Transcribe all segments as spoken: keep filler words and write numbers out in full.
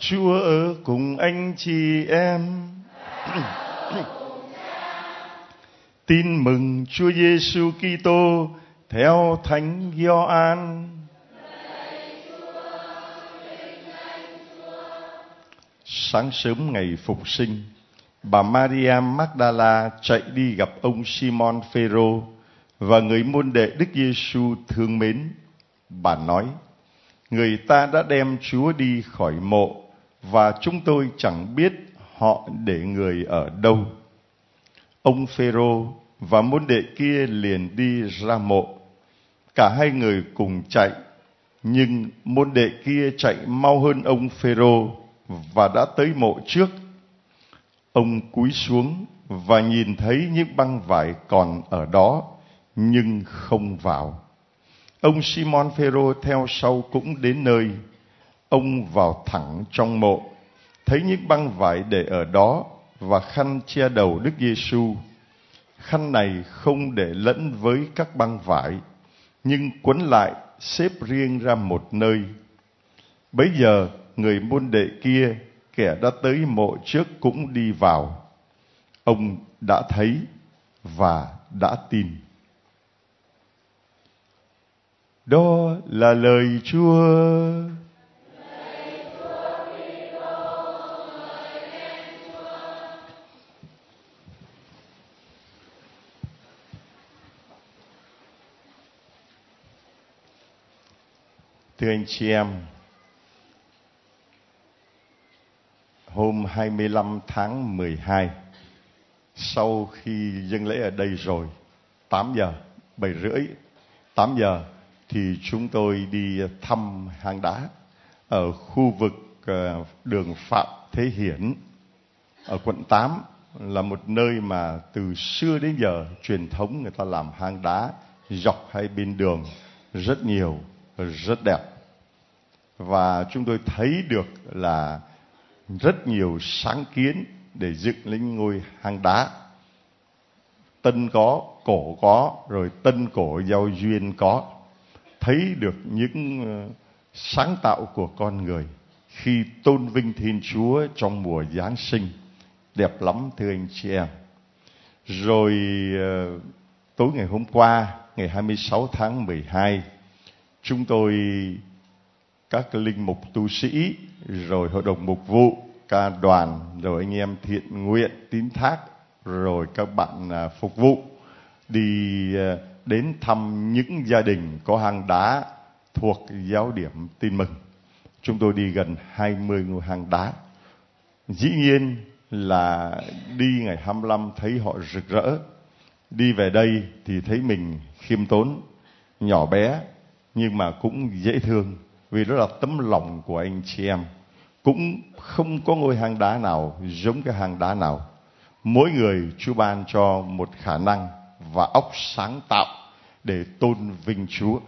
Chúa ở cùng anh chị em. Tin mừng Chúa Giêsu Kitô theo Thánh Gioan. Sáng sớm ngày phục sinh, bà Maria Magdala chạy đi gặp ông Simon Phêrô và người môn đệ Đức Giêsu thương mến. Bà nói: người ta đã đem Chúa đi khỏi mộ và chúng tôi chẳng biết họ để người ở đâu. Ông Phêrô và môn đệ kia liền đi ra mộ. Cả hai người cùng chạy, nhưng môn đệ kia chạy mau hơn ông Phêrô và đã tới mộ trước. Ông cúi xuống và nhìn thấy những băng vải còn ở đó, nhưng không vào. Ông Simon Phêrô theo sau cũng đến nơi. Ông vào thẳng trong mộ, thấy những băng vải để ở đó và khăn che đầu Đức Giêsu. Khăn này không để lẫn với các băng vải, nhưng quấn lại xếp riêng ra một nơi. Bấy giờ người môn đệ kia, kẻ đã tới mộ trước, cũng đi vào. Ông đã thấy và đã tin. Đó là lời Chúa. Thưa anh chị em, hôm hai mươi lăm tháng mười hai, sau khi dâng lễ ở đây rồi, tám giờ, bảy rưỡi, tám giờ, thì chúng tôi đi thăm hang đá ở khu vực đường Phạm Thế Hiển, ở quận tám, là một nơi mà từ xưa đến giờ truyền thống người ta làm hang đá dọc hai bên đường rất nhiều, rất đẹp. Và chúng tôi thấy được là rất nhiều sáng kiến để dựng lên ngôi hang đá. Tân có, cổ có, rồi tân cổ giao duyên có. Thấy được những sáng tạo của con người khi tôn vinh Thiên Chúa trong mùa Giáng sinh. Đẹp lắm thưa anh chị em. Rồi tối ngày hôm qua, ngày hai mươi sáu tháng mười hai, chúng tôi, các linh mục tu sĩ, rồi hội đồng mục vụ, ca đoàn, rồi anh em thiện nguyện, tín thác, rồi các bạn phục vụ, đi đến thăm những gia đình có hang đá thuộc giáo điểm Tin Mừng. Chúng tôi đi gần hai mươi ngôi hang đá. Dĩ nhiên là đi ngày hai mươi lăm thấy họ rực rỡ. Đi về đây thì thấy mình khiêm tốn, nhỏ bé, nhưng mà cũng dễ thương, vì đó là tấm lòng của anh chị em. Cũng không có ngôi hang đá nào giống cái hang đá nào. Mỗi người Chúa ban cho một khả năng và óc sáng tạo để tôn vinh Chúa.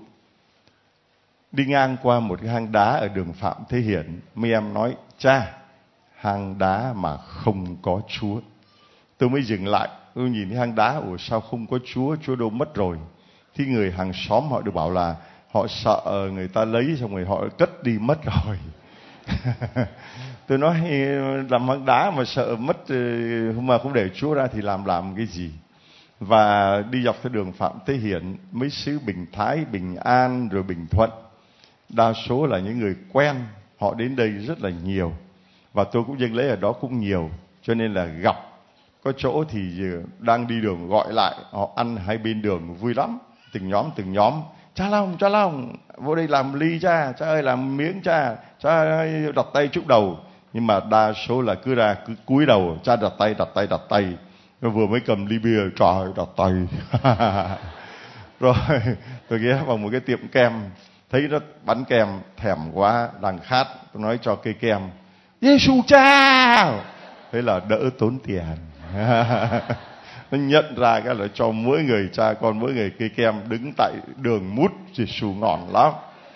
Đi ngang qua một cái hang đá ở đường Phạm Thế Hiển, mấy em nói: cha, hang đá mà không có Chúa. Tôi mới dừng lại, tôi nhìn cái hang đá, ủa sao không có Chúa, Chúa đâu mất rồi. Thì người hàng xóm họ được bảo là họ sợ người ta lấy xong rồi họ cất đi mất rồi. Tôi nói làm hang đá mà sợ mất mà không để Chúa ra thì làm làm cái gì. Và đi dọc theo đường Phạm Thế Hiển, mấy xứ Bình Thái, Bình An, rồi Bình Thuận, đa số là những người quen, họ đến đây rất là nhiều. Và tôi cũng dâng lễ ở đó cũng nhiều, cho nên là gặp có chỗ thì đang đi đường gọi lại, họ ăn hai bên đường vui lắm, từng nhóm từng nhóm. Cha Long, cha Long, vô đây làm ly cha, cha ơi làm miếng cha, cha ơi đặt tay chúc đầu. Nhưng mà đa số là cứ ra cứ cúi đầu, cha đặt tay, đặt tay, đặt tay. Rồi vừa mới cầm ly bia, trời ơi, đặt tay. Rồi tôi ghé vào một cái tiệm kem, thấy nó bánh kem, thèm quá, đang khát, tôi nói cho cây kem. Giêsu cha! Thế là đỡ tốn tiền. Nó nhận ra cái là cho mỗi người cha con, mỗi người cây kem, đứng tại đường mút, Giêsu ngon lắm.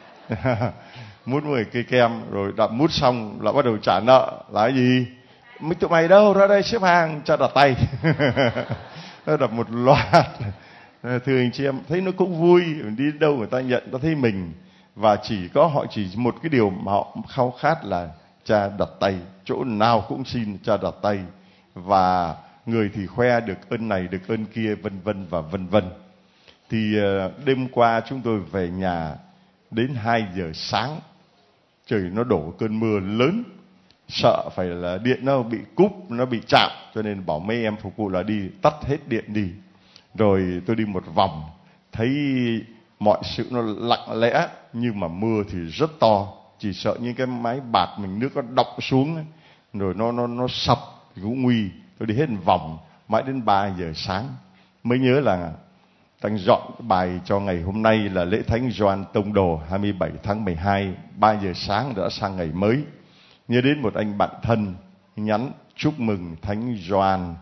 Mút mỗi người cây kem, rồi đặt mút xong là bắt đầu trả nợ. Là cái gì? Mấy tụi mày đâu, ra đây xếp hàng, cha đặt tay. Nó đặt một loạt. Thưa anh chị em, thấy nó cũng vui, đi đâu người ta nhận, ta thấy mình. Và chỉ có họ chỉ một cái điều mà họ khao khát là Cha đặt tay, chỗ nào cũng xin Cha đặt tay, và người thì khoe được ơn này được ơn kia, vân vân và vân vân. Thì đêm qua chúng tôi về nhà đến hai giờ sáng, trời nó đổ cơn mưa lớn, sợ phải là điện nó bị cúp, nó bị chạm, cho nên bảo mấy em phục vụ là đi tắt hết điện đi. Rồi tôi đi một vòng, thấy mọi sự nó lặng lẽ, nhưng mà mưa thì rất to, chỉ sợ những cái mái bạt mình nước nó đọng xuống ấy, rồi nó nó nó sập thì cũng nguy. Tôi đi hết một vòng mãi đến ba giờ sáng mới nhớ là đang dọn bài cho ngày hôm nay là lễ Thánh Gioan Tông Đồ hai mươi bảy tháng mười hai, ba giờ sáng đã sang ngày mới. Nhớ đến một anh bạn thân nhắn chúc mừng Thánh Gioan,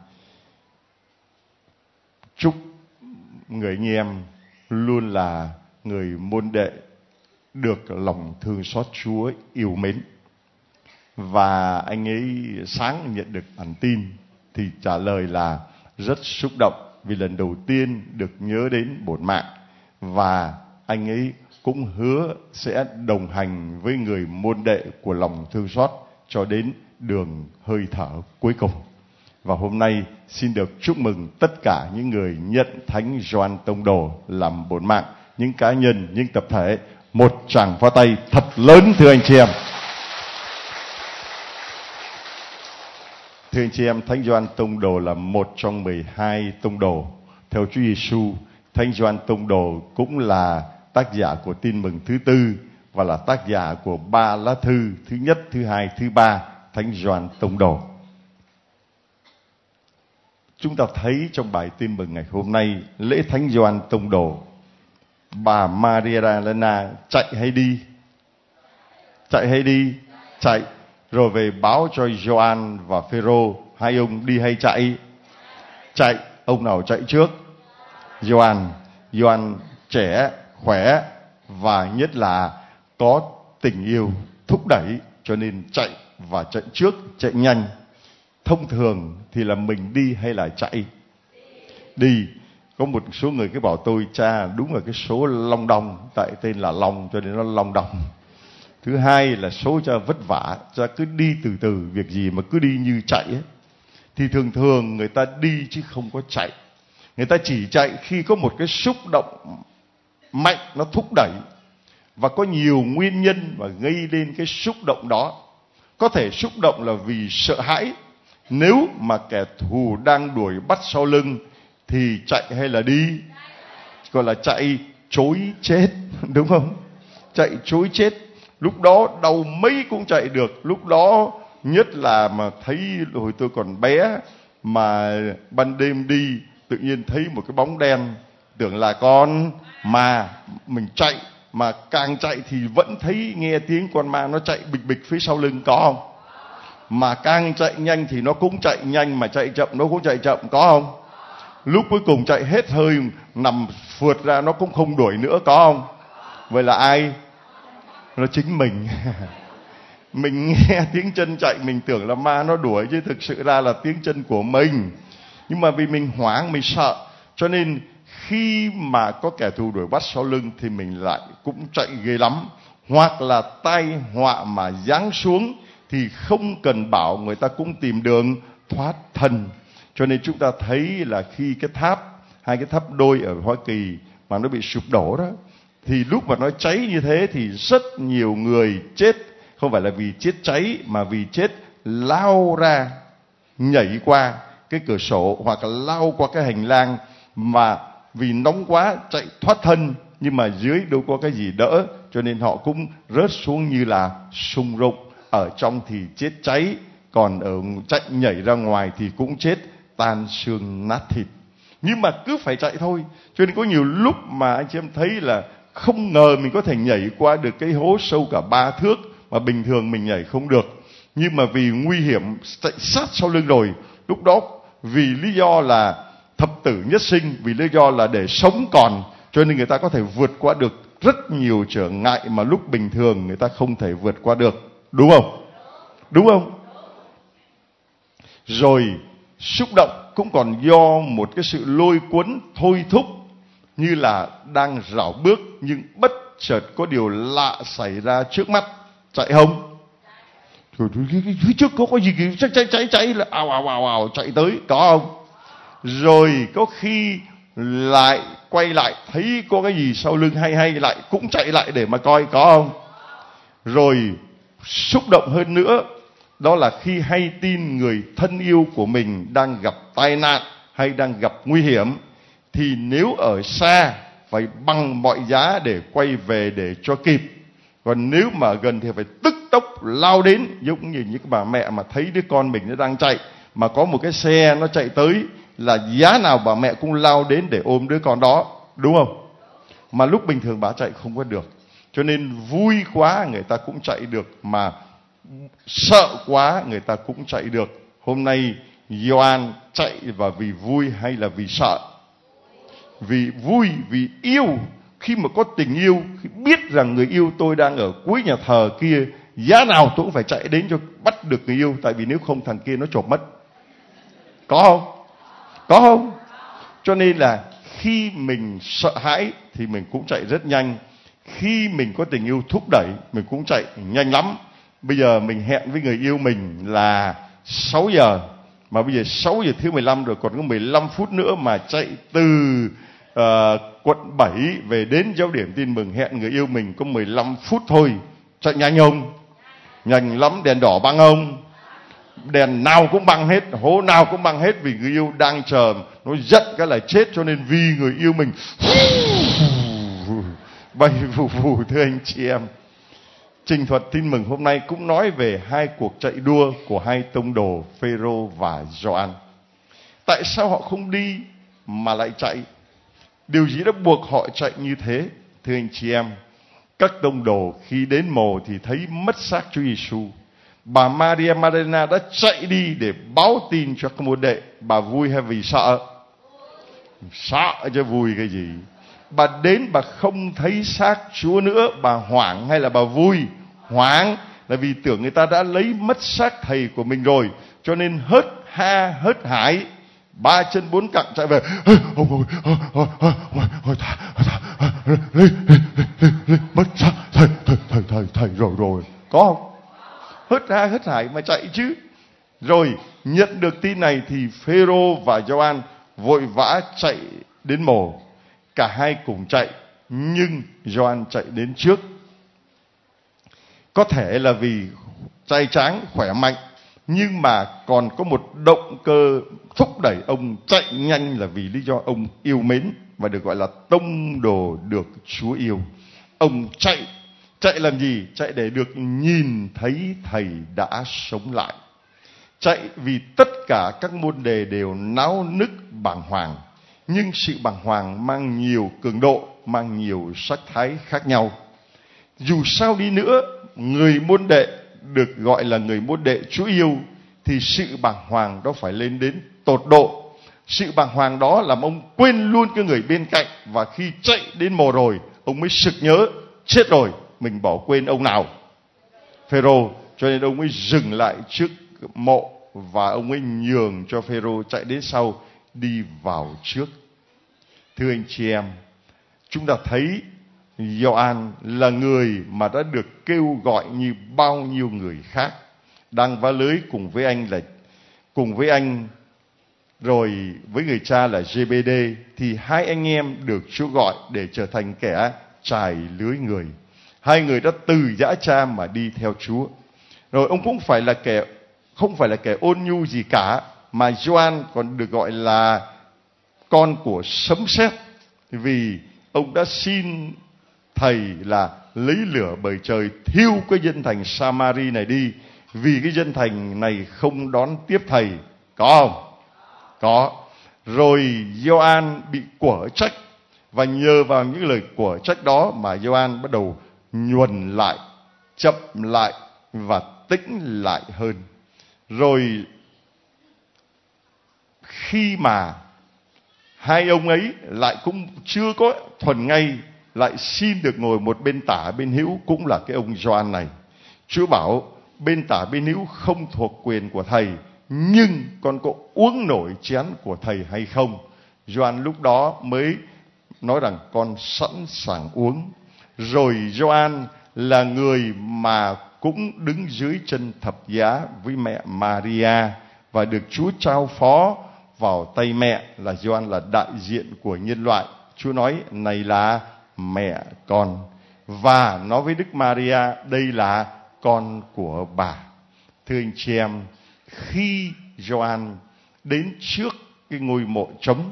chúc người anh em luôn là người môn đệ được lòng thương xót Chúa yêu mến. Và anh ấy sáng nhận được bản tin thì trả lời là rất xúc động vì lần đầu tiên được nhớ đến bổn mạng, và anh ấy cũng hứa sẽ đồng hành với người môn đệ của lòng thương xót cho đến đường hơi thở cuối cùng. Và hôm nay xin được chúc mừng tất cả những người nhận Thánh Gioan Tông Đồ làm bổn mạng, những cá nhân, những tập thể. Một tràng pháo tay thật lớn thưa anh chị em. Thưa anh chị em, Thánh Gioan Tông Đồ là một trong mười hai tông đồ theo Chúa Giêsu. Thánh Gioan Tông Đồ cũng là tác giả của Tin Mừng thứ tư và là tác giả của ba lá thư, thứ nhất, thứ hai, thứ ba, Thánh Gioan Tông Đồ. Chúng ta thấy trong bài Tin Mừng ngày hôm nay, lễ Thánh Gioan Tông Đồ, bà Maria Elena chạy hay đi? Chạy hay đi? Chạy. Rồi về báo cho Gioan và Phêrô, hai ông đi hay chạy? Chạy. Ông nào chạy trước? Gioan. Gioan trẻ, khỏe và nhất là có tình yêu thúc đẩy, cho nên chạy và chạy trước, chạy nhanh. Thông thường thì là mình đi hay là chạy? Đi. Có một số người cứ bảo tôi, cha đúng là cái số long đong, tại tên là Long cho nên nó long đong. Thứ hai là số cha vất vả, cha cứ đi từ từ, việc gì mà cứ đi như chạy ấy. Thì thường thường người ta đi chứ không có chạy. Người ta chỉ chạy khi có một cái xúc động mạnh nó thúc đẩy. Và có nhiều nguyên nhân mà gây lên cái xúc động đó. Có thể xúc động là vì sợ hãi. Nếu mà kẻ thù đang đuổi bắt sau lưng thì chạy hay là đi? Gọi là chạy trối chết, đúng không? Chạy trối chết. Lúc đó đầu mấy cũng chạy được. Lúc đó nhất là mà thấy hồi tôi còn bé, mà ban đêm đi tự nhiên thấy một cái bóng đen, tưởng là con ma, mình chạy, mà càng chạy thì vẫn thấy nghe tiếng con ma nó chạy bịch bịch phía sau lưng, có không? Mà càng chạy nhanh thì nó cũng chạy nhanh, mà chạy chậm nó cũng chạy chậm, có không? Lúc cuối cùng chạy hết hơi, nằm phượt ra nó cũng không đuổi nữa, có không? Vậy là ai? Nó chính mình. Mình nghe tiếng chân chạy mình tưởng là ma nó đuổi, chứ thực sự ra là tiếng chân của mình. Nhưng mà vì mình hoảng, mình sợ, cho nên khi mà có kẻ thù đuổi bắt sau lưng thì mình lại cũng chạy ghê lắm. Hoặc là tai họa mà giáng xuống thì không cần bảo, người ta cũng tìm đường thoát thân. Cho nên chúng ta thấy là khi cái tháp, hai cái tháp đôi ở Hoa Kỳ mà nó bị sụp đổ đó, thì lúc mà nó cháy như thế thì rất nhiều người chết. Không phải là vì chết cháy, mà vì chết lao ra, nhảy qua cái cửa sổ, hoặc là lao qua cái hành lang, mà vì nóng quá chạy thoát thân, nhưng mà dưới đâu có cái gì đỡ, cho nên họ cũng rớt xuống như là sung rụng. Ở trong thì chết cháy, còn ở chạy nhảy ra ngoài thì cũng chết tan xương nát thịt. Nhưng mà cứ phải chạy thôi. Cho nên có nhiều lúc mà anh chị em thấy là không ngờ mình có thể nhảy qua được cái hố sâu cả ba thước mà bình thường mình nhảy không được. Nhưng mà vì nguy hiểm chạy sát sau lưng rồi, lúc đó vì lý do là thập tử nhất sinh, vì lý do là để sống còn, cho nên người ta có thể vượt qua được rất nhiều trở ngại mà lúc bình thường người ta không thể vượt qua được. Đúng không? Đúng không? Rồi xúc động cũng còn do một cái sự lôi cuốn thôi thúc, như là đang rảo bước nhưng bất chợt có điều lạ xảy ra trước mắt. Chạy không? Rồi phía trước có cái gì kìa, cháy cháy cháy cháy là ào ào ào ào chạy tới, có không? Rồi có khi lại quay lại thấy có cái gì sau lưng hay hay lại cũng chạy lại để mà coi, có không? Rồi xúc động hơn nữa, đó là khi hay tin người thân yêu của mình đang gặp tai nạn hay đang gặp nguy hiểm, thì nếu ở xa phải bằng mọi giá để quay về để cho kịp. Còn nếu mà ở gần thì phải tức tốc lao đến, giống như những bà mẹ mà thấy đứa con mình nó đang chạy mà có một cái xe nó chạy tới là giá nào bà mẹ cũng lao đến để ôm đứa con đó, đúng không? Mà lúc bình thường bà chạy không có được. Cho nên vui quá người ta cũng chạy được, mà sợ quá người ta cũng chạy được. Hôm nay Gioan chạy và vì vui hay là vì sợ? Vì vui, vì yêu. Khi mà có tình yêu, khi biết rằng người yêu tôi đang ở cuối nhà thờ kia, giá nào tôi cũng phải chạy đến cho bắt được người yêu. Tại vì nếu không thằng kia nó chộp mất. Có không? Có không? Cho nên là khi mình sợ hãi thì mình cũng chạy rất nhanh. Khi mình có tình yêu thúc đẩy, mình cũng chạy nhanh lắm. Bây giờ mình hẹn với người yêu mình là sáu giờ, mà bây giờ sáu giờ thứ mười lăm rồi, còn có mười lăm phút nữa mà chạy từ uh, quận bảy về đến Giáo điểm Tin Mừng. Hẹn người yêu mình có mười lăm phút thôi. Chạy nhanh không? Nhanh lắm. Đèn đỏ băng không? Đèn nào cũng băng hết, hố nào cũng băng hết, vì người yêu đang chờ. Nó giận cái là chết, cho nên vì người yêu mình bay vù vù. Thưa anh chị em, trình thuật Tin Mừng hôm nay cũng nói về hai cuộc chạy đua của hai tông đồ Phêrô và Gioan. Tại sao họ không đi mà lại chạy? Điều gì đã buộc họ chạy như thế? Thưa anh chị em, các tông đồ khi đến mồ thì thấy mất xác Chúa Giêsu. Bà Maria Magdalena đã chạy đi để báo tin cho các môn đệ. Bà vui hay vì sợ? Sợ chứ vui cái gì? Bà đến bà không thấy xác Chúa nữa, bà hoảng hay là bà vui? Hoảng, là vì tưởng người ta đã lấy mất xác thầy của mình rồi, cho nên hớt ha hớt hải, ba chân bốn cẳng chạy về. Mất xác thầy, thầy, thầy, thầy, thầy rồi rồi. Có không? Hớt ha hớt hải mà chạy chứ. Rồi nhận được tin này thì Phêrô và Gioan vội vã chạy đến mồ. Cả hai cùng chạy, nhưng Gioan chạy đến trước. Có thể là vì trai tráng khỏe mạnh, nhưng mà còn có một động cơ thúc đẩy ông chạy nhanh là vì lý do ông yêu mến và được gọi là tông đồ được Chúa yêu. Ông chạy, chạy làm gì? Chạy để được nhìn thấy thầy đã sống lại. Chạy vì tất cả các môn đề đều náo nức bàng hoàng, nhưng sự bàng hoàng mang nhiều cường độ, mang nhiều sắc thái khác nhau. Dù sao đi nữa, người môn đệ được gọi là người môn đệ Chúa yêu, thì sự bàng hoàng đó phải lên đến tột độ. Sự bàng hoàng đó làm ông quên luôn cái người bên cạnh, và khi chạy đến mồ rồi, ông mới sực nhớ, chết rồi, mình bỏ quên ông nào? Phêrô. Cho nên ông mới dừng lại trước mộ, và ông mới nhường cho Phêrô chạy đến sau, đi vào trước. Thưa anh chị em, chúng ta thấy Gioan là người mà đã được kêu gọi như bao nhiêu người khác, đang vá lưới cùng với anh là cùng với anh rồi với người cha là giê bê đê, thì hai anh em được Chúa gọi để trở thành kẻ chài lưới người. Hai người đã từ dã cha mà đi theo Chúa. Rồi ông cũng phải là kẻ không phải là kẻ ôn nhu gì cả, mà Gioan còn được gọi là con của sấm sét, vì ông đã xin thầy là lấy lửa bởi trời thiêu cái dân thành Samari này đi, vì cái dân thành này không đón tiếp thầy. Có không? Có. Rồi Gioan bị quở trách, và nhờ vào những lời quở trách đó mà Gioan bắt đầu nhuần lại, chậm lại và tĩnh lại hơn. Rồi khi mà hai ông ấy lại cũng chưa có thuần ngay, lại xin được ngồi một bên tả bên hữu, cũng là cái ông Gioan này. Chúa bảo bên tả bên hữu không thuộc quyền của thầy, nhưng con có uống nổi chén của thầy hay không? Gioan lúc đó mới nói rằng con sẵn sàng uống. Rồi Gioan là người mà cũng đứng dưới chân thập giá với mẹ Maria và được Chúa trao phó vào tay mẹ là Gioan, là đại diện của nhân loại. Chúa nói này là mẹ con, và nói với Đức Maria đây là con của bà. Thưa anh chị em, khi Gioan đến trước cái ngôi mộ trống,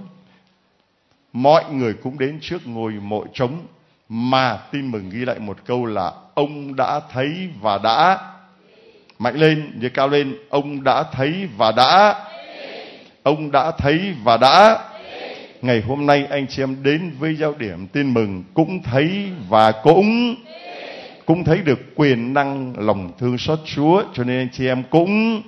mọi người cũng đến trước ngôi mộ trống, mà Tin Mừng ghi lại một câu là ông đã thấy và đã, mạnh lên, nhớ cao lên, ông đã thấy và đã, ông đã thấy và đã. Ngày hôm nay anh chị em đến với giáo điểm Tin Mừng cũng thấy và cũng cũng thấy được quyền năng lòng thương xót Chúa, cho nên anh chị em cũng,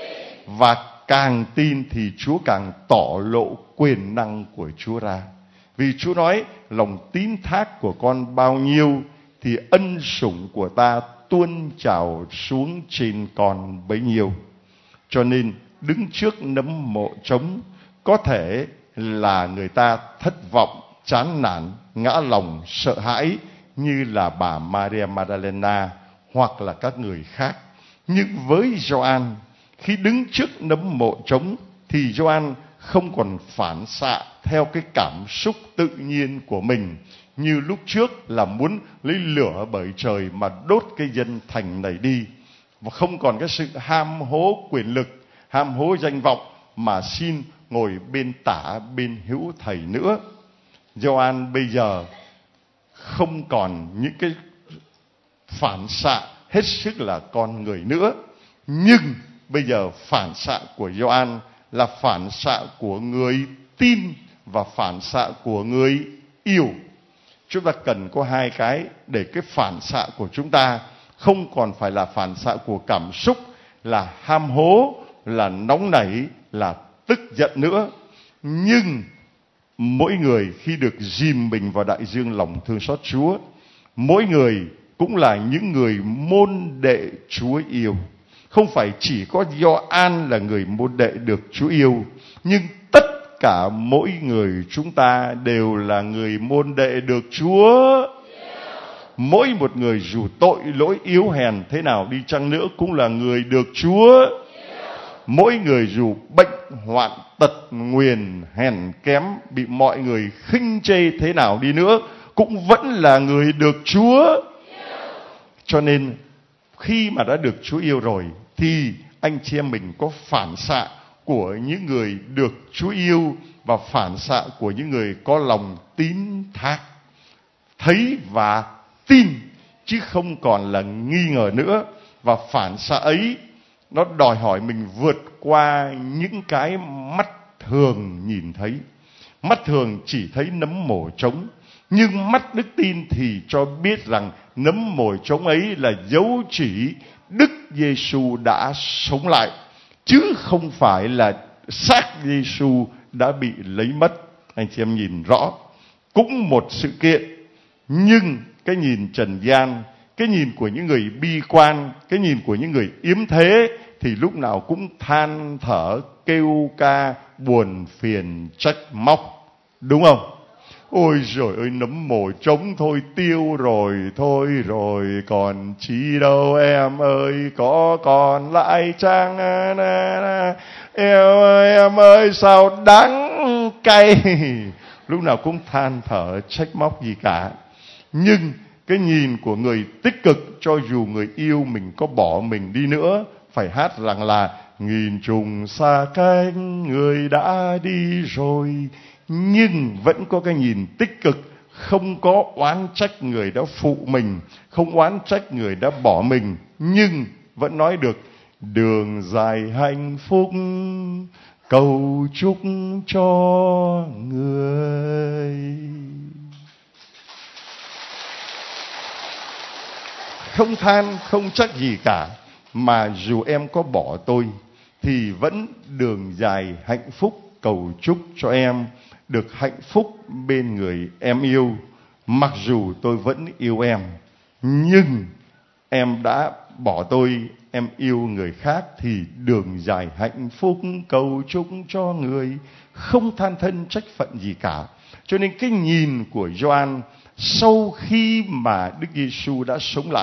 và càng tin thì Chúa càng tỏ lộ quyền năng của Chúa ra. Vì Chúa nói lòng tín thác của con bao nhiêu thì ân sủng của ta tuôn trào xuống trên con bấy nhiêu. Cho nên đứng trước nấm mộ trống, có thể là người ta thất vọng, chán nản, ngã lòng, sợ hãi như là bà Maria Magdalena hoặc là các người khác. Nhưng với Gioan, khi đứng trước nấm mộ trống thì Gioan không còn phản xạ theo cái cảm xúc tự nhiên của mình như lúc trước là muốn lấy lửa bởi trời mà đốt cái dân thành này đi, và không còn cái sự ham hố quyền lực, ham hố danh vọng mà xin ngồi bên tả bên hữu thầy nữa. Gioan bây giờ không còn những cái phản xạ hết sức là con người nữa, nhưng bây giờ phản xạ của Gioan là phản xạ của người tin và phản xạ của người yêu. Chúng ta cần có hai cái để cái phản xạ của chúng ta không còn phải là phản xạ của cảm xúc, là ham hố, là nóng nảy, là tức giận nữa. Nhưng mỗi người khi được dìm mình vào đại dương lòng thương xót Chúa, mỗi người cũng là những người môn đệ Chúa yêu. Không phải chỉ có Gioan là người môn đệ được Chúa yêu, nhưng tất cả mỗi người chúng ta đều là người môn đệ được Chúa. Mỗi một người dù tội lỗi yếu hèn thế nào đi chăng nữa cũng là người được Chúa. Mỗi người dù bệnh hoạn tật nguyền hèn kém, bị mọi người khinh chê thế nào đi nữa cũng vẫn là người được Chúa. Cho nên khi mà đã được Chúa yêu rồi thì anh chị em mình có phản xạ của những người được Chúa yêu và phản xạ của những người có lòng tín thác, thấy và tin, chứ không còn là nghi ngờ nữa. Và phản xạ ấy nó đòi hỏi mình vượt qua những cái mắt thường nhìn thấy. Mắt thường chỉ thấy nấm mồ trống, nhưng mắt đức tin thì cho biết rằng nấm mồ trống ấy là dấu chỉ Đức Giêsu đã sống lại, chứ không phải là xác Giêsu đã bị lấy mất. Anh chị em nhìn rõ, cũng một sự kiện, nhưng cái nhìn trần gian, cái nhìn của những người bi quan, cái nhìn của những người yếm thế thì lúc nào cũng than thở, kêu ca, buồn phiền, trách móc, đúng không? Ôi giời ơi, nấm mồ trống thôi tiêu rồi, thôi rồi còn chi đâu em ơi, có còn lại chăng? Em ơi, em ơi, sao đắng cay. Lúc nào cũng than thở, trách móc gì cả. Nhưng cái nhìn của người tích cực, cho dù người yêu mình có bỏ mình đi nữa, phải hát rằng là nghìn trùng xa cách người đã đi rồi, nhưng vẫn có cái nhìn tích cực, không có oán trách người đã phụ mình, không oán trách người đã bỏ mình, nhưng vẫn nói được đường dài hạnh phúc cầu chúc cho người. Không than, không trách gì cả, mà dù em có bỏ tôi thì vẫn đường dài hạnh phúc cầu chúc cho em được hạnh phúc bên người em yêu. Mặc dù tôi vẫn yêu em, nhưng em đã bỏ tôi, em yêu người khác thì đường dài hạnh phúc cầu chúc cho người. Không than thân trách phận gì cả. Cho nên cái nhìn của Gioan sau khi mà Đức Giêsu đã sống lại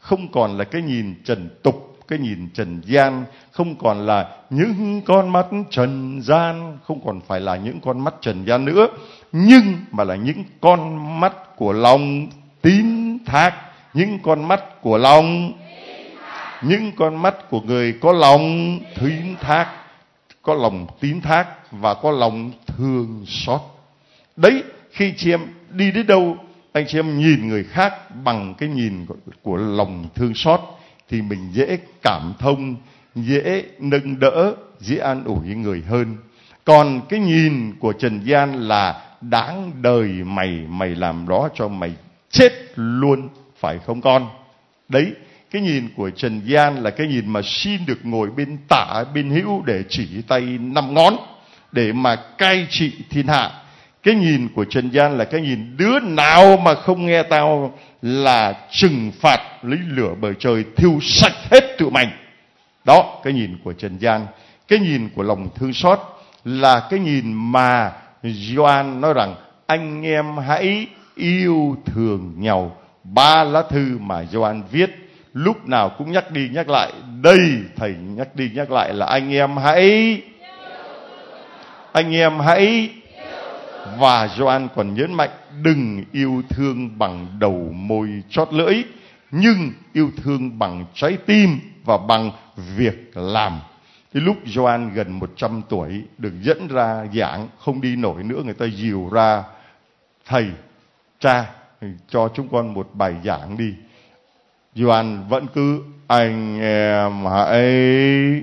không còn là cái nhìn trần tục, cái nhìn trần gian, không còn là những con mắt trần gian, không còn phải là những con mắt trần gian nữa, nhưng mà là những con mắt của lòng tín thác, những con mắt của lòng, những con mắt của người có lòng tín thác, có lòng tín thác và có lòng thương xót. Đấy, khi chị em đi đến đâu, anh chị em nhìn người khác bằng cái nhìn của, của lòng thương xót thì mình dễ cảm thông, dễ nâng đỡ, dễ an ủi người hơn. Còn cái nhìn của trần gian là đáng đời mày, mày làm đó cho mày chết luôn, phải không con? Đấy, cái nhìn của trần gian là cái nhìn mà xin được ngồi bên tả bên hữu để chỉ tay năm ngón để mà cai trị thiên hạ. Cái nhìn của trần gian là cái nhìn đứa nào mà không nghe tao là trừng phạt lấy lửa bầu trời thiêu sạch hết tụi mày. Đó, cái nhìn của trần gian. Cái nhìn của lòng thương xót là cái nhìn mà Gioan nói rằng anh em hãy yêu thương nhau. Ba lá thư mà Gioan viết lúc nào cũng nhắc đi nhắc lại. Đây thầy nhắc đi nhắc lại là anh em hãy Anh em hãy Và Gioan còn nhấn mạnh đừng yêu thương bằng đầu môi chót lưỡi, nhưng yêu thương bằng trái tim và bằng việc làm. Thì lúc Gioan gần một trăm tuổi được dẫn ra giảng, không đi nổi nữa, người ta dìu ra: thầy, cha, cho chúng con một bài giảng đi. Gioan vẫn cứ anh em hãy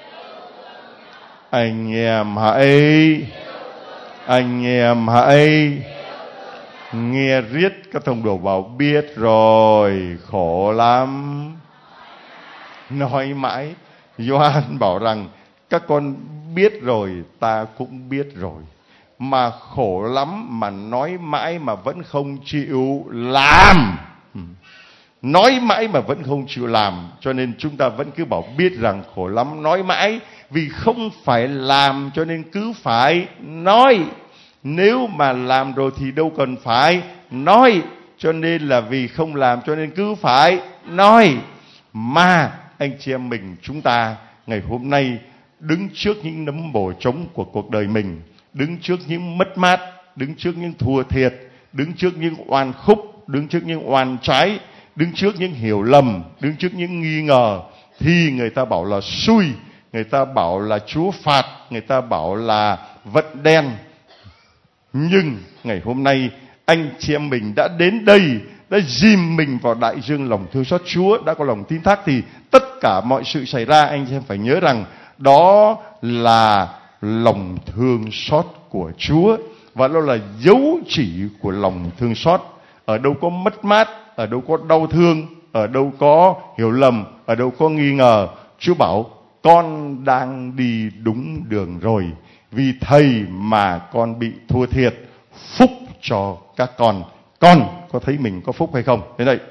Anh em hãy Anh em hãy Nghe riết các thông đồ bảo biết rồi, khổ lắm. Nói mãi. Gioan bảo rằng các con biết rồi, ta cũng biết rồi, mà khổ lắm mà nói mãi mà vẫn không chịu làm. Nói mãi mà vẫn không chịu làm. Cho nên chúng ta vẫn cứ bảo biết rằng khổ lắm, nói mãi. Vì không phải làm cho nên cứ phải nói. Nếu mà làm rồi thì đâu cần phải nói. Cho nên là vì không làm cho nên cứ phải nói. Mà anh chị em mình, chúng ta ngày hôm nay đứng trước những nấm bổ trống của cuộc đời mình, đứng trước những mất mát, đứng trước những thua thiệt, đứng trước những oan khúc, đứng trước những oan trái, đứng trước những hiểu lầm, đứng trước những nghi ngờ, thì người ta bảo là xui, người ta bảo là Chúa phạt, người ta bảo là vận đen. Nhưng ngày hôm nay anh chị em mình đã đến đây, đã dìm mình vào đại dương lòng thương xót Chúa, đã có lòng tín thác, thì tất cả mọi sự xảy ra anh chị em phải nhớ rằng đó là lòng thương xót của Chúa, và đó là dấu chỉ của lòng thương xót. Ở đâu có mất mát, ở đâu có đau thương, ở đâu có hiểu lầm, ở đâu có nghi ngờ, Chúa bảo con đang đi đúng đường rồi. Vì thầy mà con bị thua thiệt, phúc cho các con. Con có thấy mình có phúc hay không? Đến đây.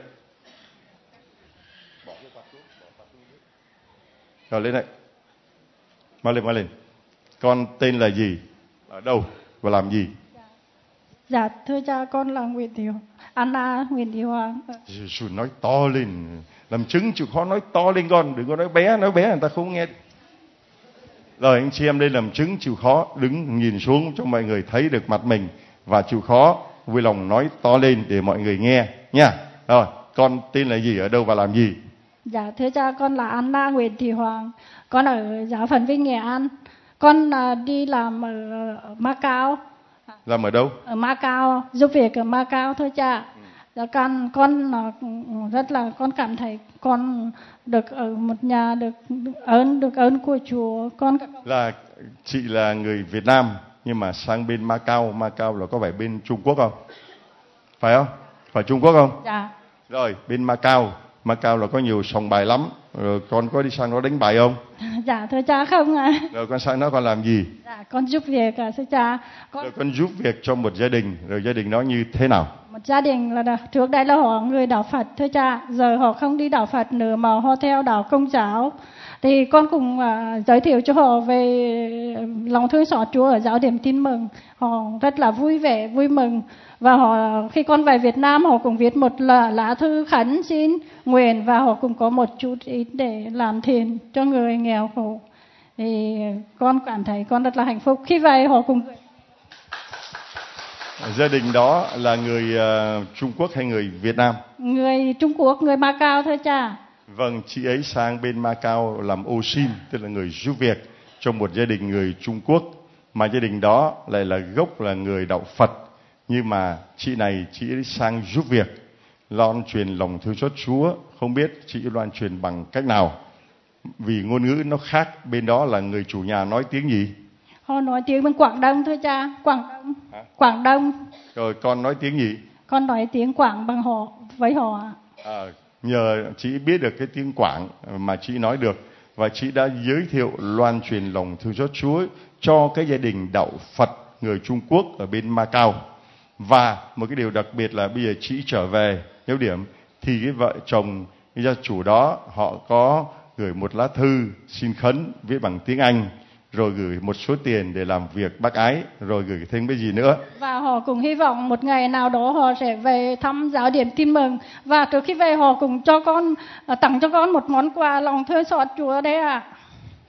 Rồi lên đây. Mau lên, mau lên. Con tên là gì? Ở đâu? Và làm gì? Dạ, thưa cha, con là Nguyễn Thị Anna, Nguyễn Thị Hoàng. Rồi nói to lên. Làm chứng chịu khó nói to lên con. Đừng có nói bé, nói bé người ta không nghe. Rồi anh chị em đây làm chứng chịu khó, đứng nhìn xuống cho mọi người thấy được mặt mình, và chịu khó vui lòng nói to lên để mọi người nghe nha. Rồi, con tên là gì, ở đâu và làm gì? Dạ, thưa cha, con là Anna Nguyễn Thị Hoàng. Con ở giáo phận Vinh, Nghệ An. Con uh, đi làm ở Macau. Làm ở đâu? Ở Macau, giúp việc ở Macau thôi cha. Ừ. Dạ, con con uh, rất là con cảm thấy con được ở một nhà, được ơn được ơn của Chúa. Con là chị là người Việt Nam nhưng mà sang bên Macau. Macau là có phải bên Trung Quốc không? Phải không? Phải Trung Quốc không? Dạ. Rồi bên Macau, Macau là có nhiều sòng bài lắm. Rồi con có đi sang đó đánh bài không? Dạ thưa cha không ạ. À. Rồi con sang đó con làm gì? Dạ con giúp việc à thưa cha. Con... Rồi con giúp việc cho một gia đình. Rồi gia đình đó như thế nào? Một một gia đình là trước đây là họ người đạo Phật thôi cha, giờ họ không đi đạo Phật nữa mà họ theo đạo Công giáo. Thì con cùng uh, giới thiệu cho họ về lòng thương xót Chúa ở giáo điểm Tin Mừng. Họ rất là vui vẻ, vui mừng. Và họ khi con về Việt Nam họ cũng viết một lá, lá thư khấn xin nguyện, và họ cũng có một chút ít để làm thiện cho người nghèo khổ. Thì con cảm thấy con rất là hạnh phúc khi vậy họ cùng. Gia đình đó là người uh, Trung Quốc hay người Việt Nam? Người Trung Quốc, người Macau thôi cha. Vâng, chị ấy sang bên Macau làm ô sin, tức là người giúp việc cho một gia đình người Trung Quốc, mà gia đình đó lại là gốc là người đạo Phật. Nhưng mà chị này, chị ấy sang giúp việc, loan truyền lòng thương xót Chúa. Không biết chị loan truyền bằng cách nào, vì ngôn ngữ nó khác. Bên đó là người chủ nhà nói tiếng gì? Họ nói tiếng bên Quảng Đông thôi cha. Quảng Đông. Hả? Quảng Đông. Rồi con nói tiếng gì? Con nói tiếng Quảng bằng họ, với họ. À, nhờ chị biết được cái tiếng Quảng mà chị nói được, và chị đã giới thiệu loan truyền lòng thương xót Chúa cho cái gia đình đạo Phật người Trung Quốc ở bên Macau. Và một cái điều đặc biệt là bây giờ chị trở về Hiếu Điểm thì cái vợ chồng cái gia chủ đó họ có gửi một lá thư xin khấn viết bằng tiếng Anh, rồi gửi một số tiền để làm việc bác ái, rồi gửi thêm cái gì nữa. Và họ cũng hy vọng một ngày nào đó họ sẽ về thăm giáo điểm Tin Mừng. Và trước khi về họ cũng cho con tặng cho con một món quà lòng thương xót Chúa đấy ạ. À.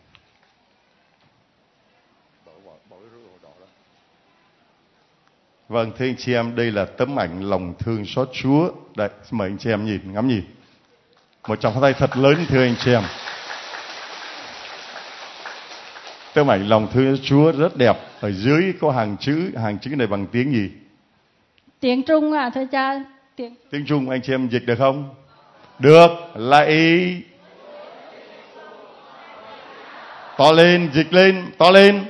Vâng, thưa anh chị em, đây là tấm ảnh lòng thương xót Chúa. Đây, mời anh chị em nhìn, ngắm nhìn. Một tràng pháo tay thật lớn thưa anh chị em. Tấm ảnh lòng thương Chúa rất đẹp. Ở dưới có hàng chữ, hàng chữ này bằng tiếng gì? Tiếng Trung à thưa cha. Tiếng, tiếng Trung, anh chị em dịch được không? Được, lại to lên, dịch lên, to lên.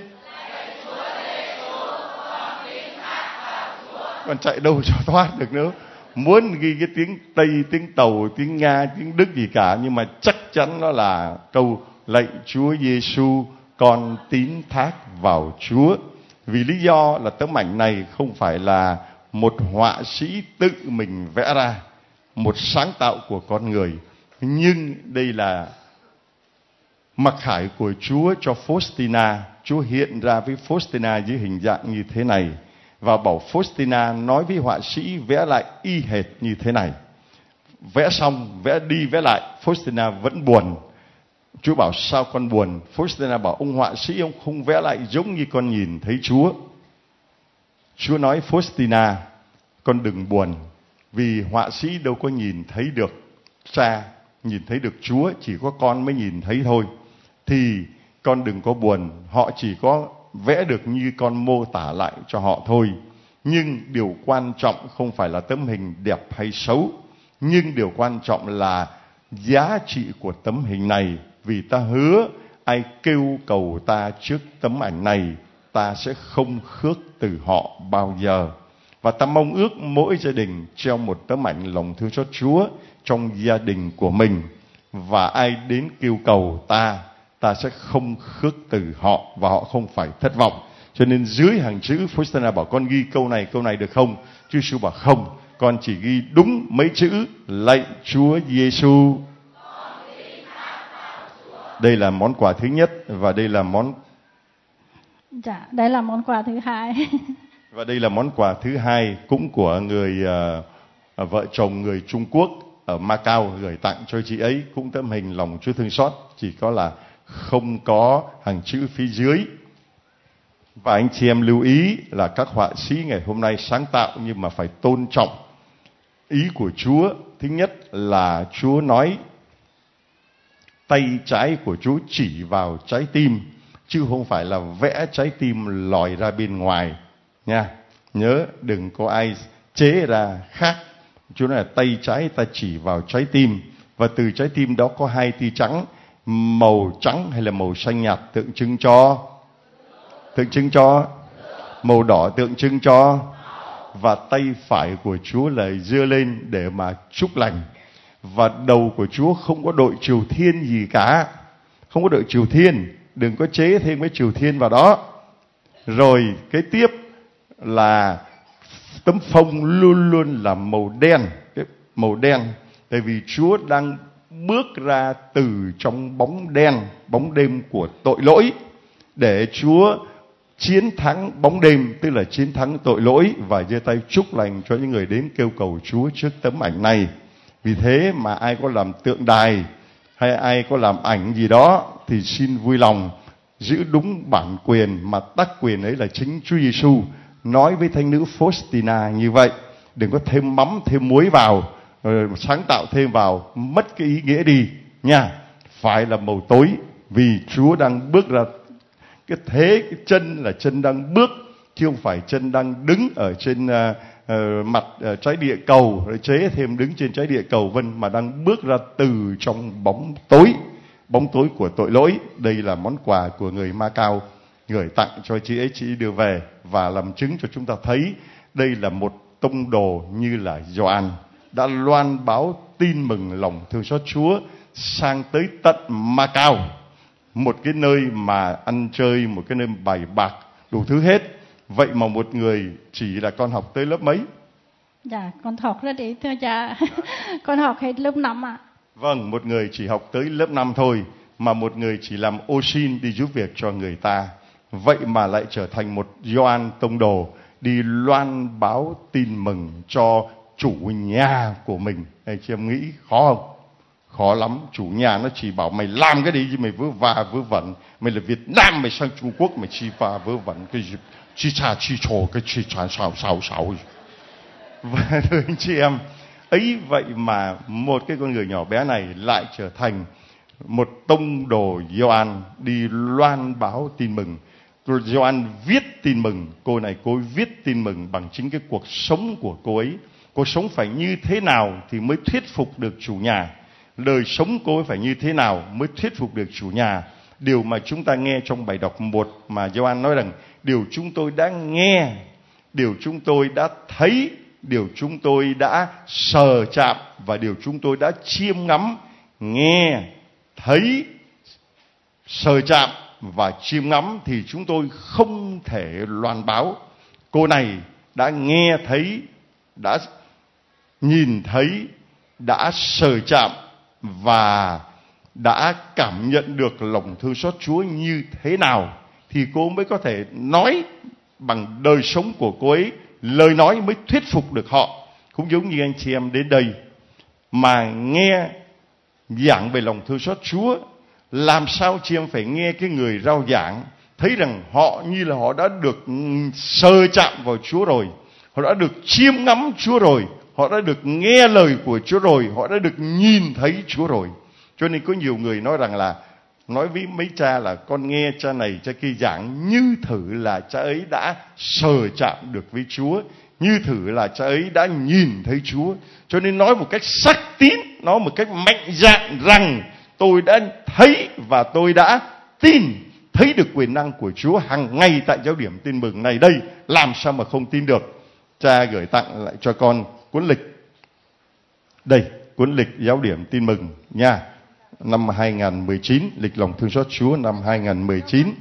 Còn chạy đâu cho thoát được nữa. Muốn ghi cái tiếng Tây, tiếng Tàu, tiếng Nga, tiếng Đức gì cả, nhưng mà chắc chắn nó là câu lạy Chúa Giêsu, con tín thác vào Chúa. Vì lý do là tấm ảnh này không phải là một họa sĩ tự mình vẽ ra, một sáng tạo của con người, nhưng đây là mặc khải của Chúa cho Faustina. Chúa hiện ra với Faustina dưới hình dạng như thế này, và bảo Faustina nói với họa sĩ vẽ lại y hệt như thế này. Vẽ xong, vẽ đi vẽ lại, Faustina vẫn buồn. Chúa bảo sao con buồn? Faustina bảo ông họa sĩ ông không vẽ lại giống như con nhìn thấy Chúa. Chúa nói Faustina, con đừng buồn, vì họa sĩ đâu có nhìn thấy được Cha, nhìn thấy được Chúa, chỉ có con mới nhìn thấy thôi. Thì con đừng có buồn, họ chỉ có vẽ được như con mô tả lại cho họ thôi. Nhưng điều quan trọng không phải là tấm hình đẹp hay xấu, nhưng điều quan trọng là giá trị của tấm hình này. Vì ta hứa ai kêu cầu ta trước tấm ảnh này, ta sẽ không khước từ họ bao giờ. Và ta mong ước mỗi gia đình treo một tấm ảnh lòng thương xót Chúa trong gia đình của mình. Và ai đến kêu cầu ta, ta sẽ không khước từ họ, và họ không phải thất vọng. Cho nên dưới hàng chữ Faustina bảo con ghi câu này, câu này được không? Chúa Giêsu bảo không, con chỉ ghi đúng mấy chữ lạy Chúa Giêsu. Đây là món quà thứ nhất, và đây là món Dạ, đây là món quà thứ hai. Và đây là món quà thứ hai cũng của người uh, vợ chồng người Trung Quốc ở Macau gửi tặng cho chị ấy, cũng tấm hình lòng Chúa thương xót, chỉ có là không có hàng chữ phía dưới. Và anh chị em lưu ý là các họa sĩ ngày hôm nay sáng tạo nhưng mà phải tôn trọng ý của Chúa. Thứ nhất là Chúa nói tay trái của Chúa chỉ vào trái tim, chứ không phải là vẽ trái tim lòi ra bên ngoài nha. Nhớ đừng có ai chế ra khác. Chúa nói là tay trái ta chỉ vào trái tim, và từ trái tim đó có hai tia trắng, màu trắng hay là màu xanh nhạt tượng trưng cho tượng trưng cho màu đỏ tượng trưng cho, và tay phải của Chúa là giơ lên để mà chúc lành. Và đầu của Chúa không có đội Triều Thiên gì cả, không có đội Triều Thiên, đừng có chế thêm cái Triều Thiên vào đó. Rồi cái tiếp là tấm phông luôn luôn là màu đen, cái màu đen, tại vì Chúa đang bước ra từ trong bóng đen, bóng đêm của tội lỗi, để Chúa chiến thắng bóng đêm, tức là chiến thắng tội lỗi, và giơ tay chúc lành cho những người đến kêu cầu Chúa trước tấm ảnh này. Vì thế mà ai có làm tượng đài hay ai có làm ảnh gì đó thì xin vui lòng giữ đúng bản quyền, mà tác quyền ấy là chính Chúa Giêsu nói với thánh nữ Faustina như vậy. Đừng có thêm mắm thêm muối vào, sáng tạo thêm vào, mất cái ý nghĩa đi nha. Phải là màu tối, vì Chúa đang bước ra. Cái thế cái chân là chân đang bước, chứ không phải chân đang đứng ở trên uh, uh, mặt uh, trái địa cầu, rồi chế thêm đứng trên trái địa cầu vân, mà đang bước ra từ trong bóng tối, bóng tối của tội lỗi. Đây là món quà của người Macau gửi tặng cho chị ấy, chị ấy đưa về và làm chứng cho chúng ta thấy đây là một tông đồ như là Gioan đã loan báo tin mừng lòng thương xót Chúa sang tới tận Macau, một cái nơi mà ăn chơi, một cái nơi bài bạc đủ thứ hết. Vậy mà một người chỉ là con học tới lớp mấy? Dạ, con học rất ít thưa cha. Con học hết lớp năm ạ. Vâng, một người chỉ học tới lớp năm thôi, mà một người chỉ làm ô xin đi giúp việc cho người ta. Vậy mà lại trở thành một Gioan tông đồ đi loan báo tin mừng cho chủ nhà của mình. Anh chị em nghĩ khó không? Khó lắm. Chủ nhà nó chỉ bảo mày làm cái đi chứ mày vớ va vớ vẩn. Mày là Việt Nam, mày sang Trung Quốc mày chi va vớ vẩn cái gì, chi cha chi trò, cái chi chán xào xào xào. Và thưa anh chị em, ấy vậy mà một cái con người nhỏ bé này lại trở thành một tông đồ Gioan đi loan báo tin mừng. Rồi Gioan viết tin mừng, cô này cô ấy viết tin mừng bằng chính cái cuộc sống của cô ấy. Cuộc sống phải như thế nào thì mới thuyết phục được chủ nhà. Đời sống cô ấy phải như thế nào mới thuyết phục được chủ nhà. Điều mà chúng ta nghe trong bài đọc một mà Gioan nói rằng điều chúng tôi đã nghe, điều chúng tôi đã thấy, điều chúng tôi đã sờ chạm và điều chúng tôi đã chiêm ngắm. Nghe, thấy, sờ chạm và chiêm ngắm thì chúng tôi không thể loan báo. Cô này đã nghe thấy, đã nhìn thấy, đã sờ chạm và đã cảm nhận được lòng thương xót Chúa như thế nào thì cô mới có thể nói bằng đời sống của cô ấy, lời nói mới thuyết phục được họ. Cũng giống như anh chị em đến đây mà nghe giảng về lòng thương xót Chúa, làm sao chị em phải nghe cái người rao giảng thấy rằng họ như là họ đã được sờ chạm vào Chúa rồi, họ đã được chiêm ngắm Chúa rồi, họ đã được nghe lời của Chúa rồi, họ đã được nhìn thấy Chúa rồi. Cho nên có nhiều người nói rằng là, nói với mấy cha là con nghe cha này cha kia giảng như thử là cha ấy đã sờ chạm được với Chúa, như thử là cha ấy đã nhìn thấy Chúa. Cho nên nói một cách xác tín, nói một cách mạnh dạn rằng tôi đã thấy và tôi đã tin, thấy được quyền năng của Chúa hàng ngày tại giáo điểm tin mừng này đây. Làm sao mà không tin được. Cha gửi tặng lại cho con cuốn lịch. Đây, cuốn lịch giáo điểm tin mừng nha. Năm hai không một chín, lịch lòng thương xót Chúa năm hai không một chín.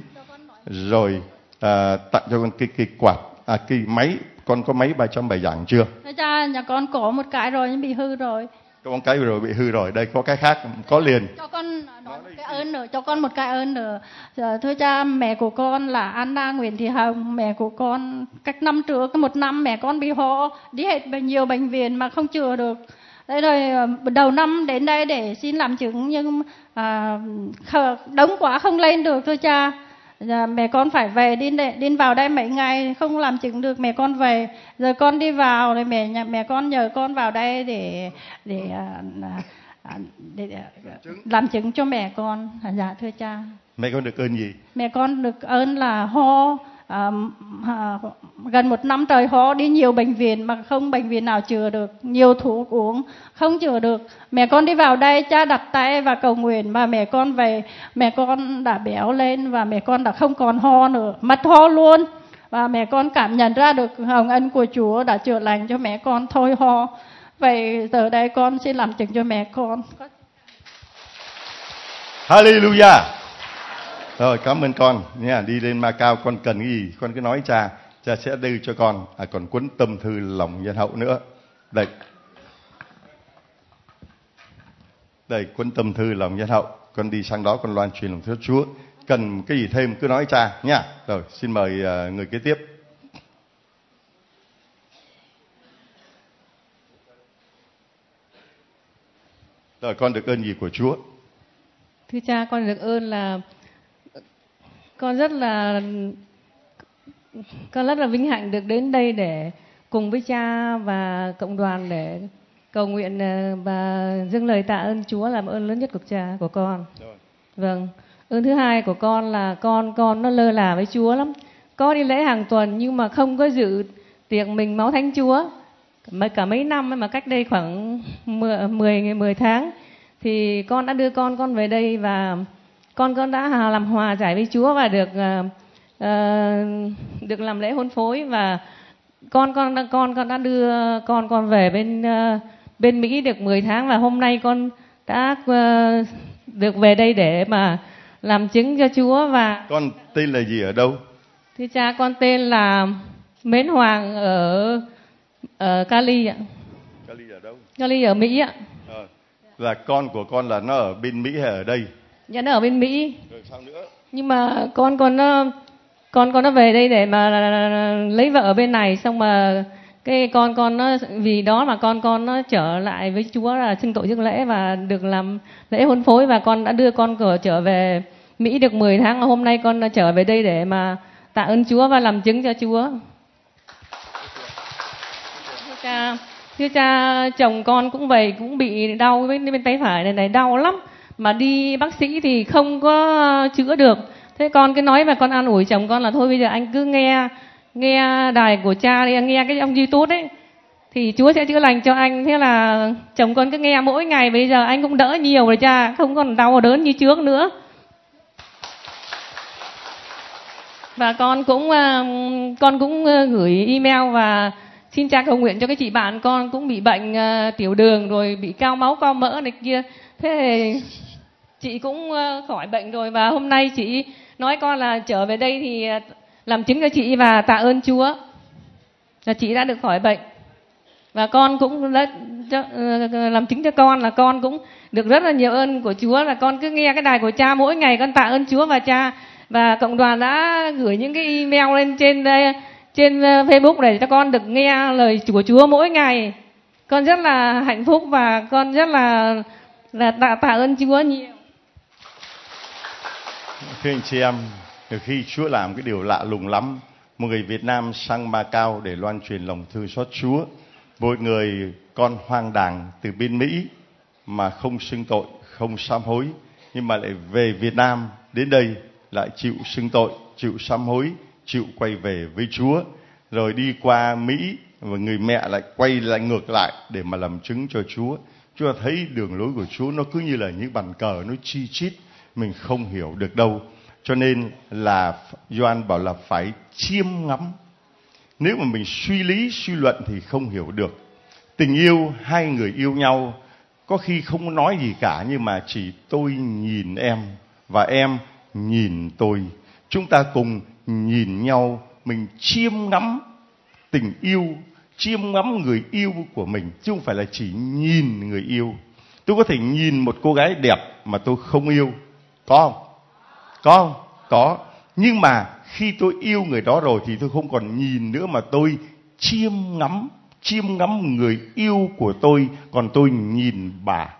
Rồi à, tặng cho con cái, cái quạt, à, cái máy. Con có máy ba trăm bài giảng chưa? Thưa cha, nhà con có một cái rồi nhưng bị hư rồi. Có một cái rồi bị hư rồi, đây có cái khác, có liền. Cho con nói một cái ơn nữa, cho con một cái ơn nữa. Thưa cha, mẹ của con là Anna Nguyễn Thị Hồng, mẹ của con cách năm trước, một năm mẹ con bị ho, đi hết nhiều bệnh viện mà không chữa được. Đấy rồi đầu năm đến đây để xin làm chứng nhưng à, đông quá không lên được thưa cha. Giờ mẹ con phải về đi đi vào đây mấy ngày không làm chứng được, mẹ con về. Giờ con đi vào rồi mẹ mẹ con nhờ con vào đây để để, để, để, để làm chứng cho mẹ con. Dạ thưa cha. Mẹ con được ơn gì? Mẹ con được ơn là ho à, à, gần một năm trời ho, đi nhiều bệnh viện mà không bệnh viện nào chữa được, nhiều thuốc uống không chữa được. Mẹ con đi vào đây, cha đặt tay và cầu nguyện và mẹ con về, mẹ con đã béo lên và mẹ con đã không còn ho nữa, mất ho luôn. Và mẹ con cảm nhận ra được hồng ân của Chúa đã chữa lành cho mẹ con thôi ho. Vậy giờ đây con xin làm chứng cho mẹ con. Hallelujah. Rồi cảm ơn con nha. Đi lên Macau con cần cái gì con cứ nói cha. Cha sẽ đưa cho con, à, còn cuốn tâm thư lòng nhân hậu nữa. Đây. Đây, cuốn tâm thư lòng nhân hậu. Con đi sang đó con loan truyền lòng thương Chúa. Cần cái gì thêm cứ nói cha nha. Rồi, xin mời uh, người kế tiếp. Rồi, con được ơn gì của Chúa? Thưa cha, con được ơn là con rất là con rất là vinh hạnh được đến đây để cùng với cha và cộng đoàn để cầu nguyện và dâng lời tạ ơn Chúa làm ơn lớn nhất của cha của con. Rồi. Vâng. Ơn thứ hai của con là con con nó lơ là với Chúa lắm. Có đi lễ hàng tuần nhưng mà không có dự tiệc mình máu thánh Chúa. Mấy cả mấy năm mà cách đây khoảng mười mười tháng thì con đã đưa con con về đây và con con đã làm hòa giải với Chúa và được uh, uh, được làm lễ hôn phối và con con con con đã đưa con con về bên uh, bên Mỹ được mười tháng và hôm nay con đã uh, được về đây để mà làm chứng cho Chúa. Và con tên là gì ở đâu? Thưa cha, con tên là Mến Hoàng ở ở Cali ạ. Cali ở đâu? Cali ở Mỹ ạ. À, là con của con là nó ở bên Mỹ hay ở đây? Dạ nó ở bên Mỹ. Rồi sao nữa? Nhưng mà con con nó con con nó về đây để mà lấy vợ ở bên này, xong mà cái con con nó vì đó mà con con nó trở lại với Chúa là xưng tội rước lễ và được làm lễ hôn phối và con đã đưa con của trở về Mỹ được mười tháng. Hôm nay con trở về đây để mà tạ ơn Chúa và làm chứng cho Chúa. Thưa cha, thưa cha, chồng con cũng vậy, cũng bị đau bên bên tay phải này này đau lắm mà đi bác sĩ thì không có chữa được. Thế con cứ nói và con an ủi chồng con là thôi bây giờ anh cứ nghe nghe đài của cha đi, nghe cái ông YouTube ấy thì Chúa sẽ chữa lành cho anh. Thế là chồng con cứ nghe mỗi ngày, bây giờ anh cũng đỡ nhiều rồi cha, không còn đau đớn như trước nữa. Và con cũng con cũng gửi email và xin cha cầu nguyện cho cái chị bạn con cũng bị bệnh uh, tiểu đường rồi bị cao máu cao mỡ này kia. Thế thì chị cũng uh, khỏi bệnh rồi và hôm nay chị nói con là trở về đây thì làm chứng cho chị và tạ ơn Chúa là chị đã được khỏi bệnh. Và con cũng đã, cho, uh, làm chứng cho con là con cũng được rất là nhiều ơn của Chúa, là con cứ nghe cái đài của cha mỗi ngày con tạ ơn Chúa và cha. Và cộng đoàn đã gửi những cái email lên trên đây, trên Facebook để cho con được nghe lời của Chúa mỗi ngày. Con rất là hạnh phúc và con rất là là tạ, tạ ơn Chúa nhiều. Thưa anh chị em, từ khi Chúa làm cái điều lạ lùng lắm, một người Việt Nam sang Macau để loan truyền lòng thương xót Chúa, một người con hoang đàng từ bên Mỹ mà không xưng tội, không sám hối, nhưng mà lại về Việt Nam đến đây lại chịu xưng tội, chịu sám hối, chịu quay về với Chúa, rồi đi qua Mỹ và người mẹ lại quay lại ngược lại để mà làm chứng cho Chúa. Chúa thấy đường lối của Chúa nó cứ như là những bàn cờ nó chi chít, mình không hiểu được đâu. Cho nên là Gioan bảo là phải chiêm ngắm. Nếu mà mình suy lý, suy luận thì không hiểu được. Tình yêu, hai người yêu nhau có khi không nói gì cả, nhưng mà chỉ tôi nhìn em và em nhìn tôi. Chúng ta cùng nhìn nhau, mình chiêm ngắm tình yêu, chiêm ngắm người yêu của mình, chứ không phải là chỉ nhìn người yêu. Tôi có thể nhìn một cô gái đẹp mà tôi không yêu, có không? Có không? Có. Nhưng mà khi tôi yêu người đó rồi thì tôi không còn nhìn nữa, mà tôi chiêm ngắm, chiêm ngắm người yêu của tôi, còn tôi nhìn bà.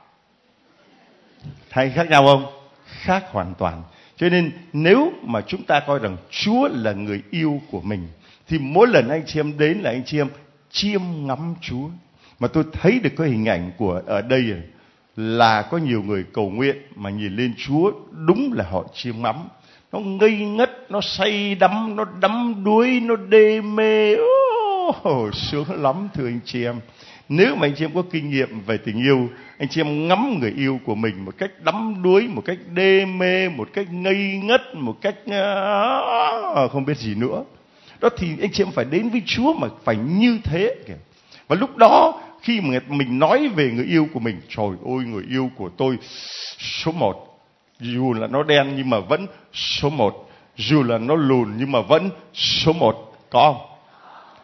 Hay khác nhau không? Khác hoàn toàn. Cho nên nếu mà chúng ta coi rằng Chúa là người yêu của mình thì mỗi lần anh chị em đến là anh chị em chiêm ngắm Chúa. Mà tôi thấy được cái hình ảnh của ở đây là có nhiều người cầu nguyện mà nhìn lên Chúa đúng là họ chiêm ngắm. Nó ngây ngất, nó say đắm, nó đắm đuối, nó đê mê. Oh, sướng lắm thưa anh chị em. Nếu mà anh chị em có kinh nghiệm về tình yêu, anh chị em ngắm người yêu của mình một cách đắm đuối, một cách đê mê, một cách ngây ngất, một cách uh, không biết gì nữa, đó thì anh chị em phải đến với Chúa mà phải như thế kìa. Và lúc đó khi mà mình nói về người yêu của mình, trời ơi người yêu của tôi số một, dù là nó đen nhưng mà vẫn số một, dù là nó lùn nhưng mà vẫn số một, có không?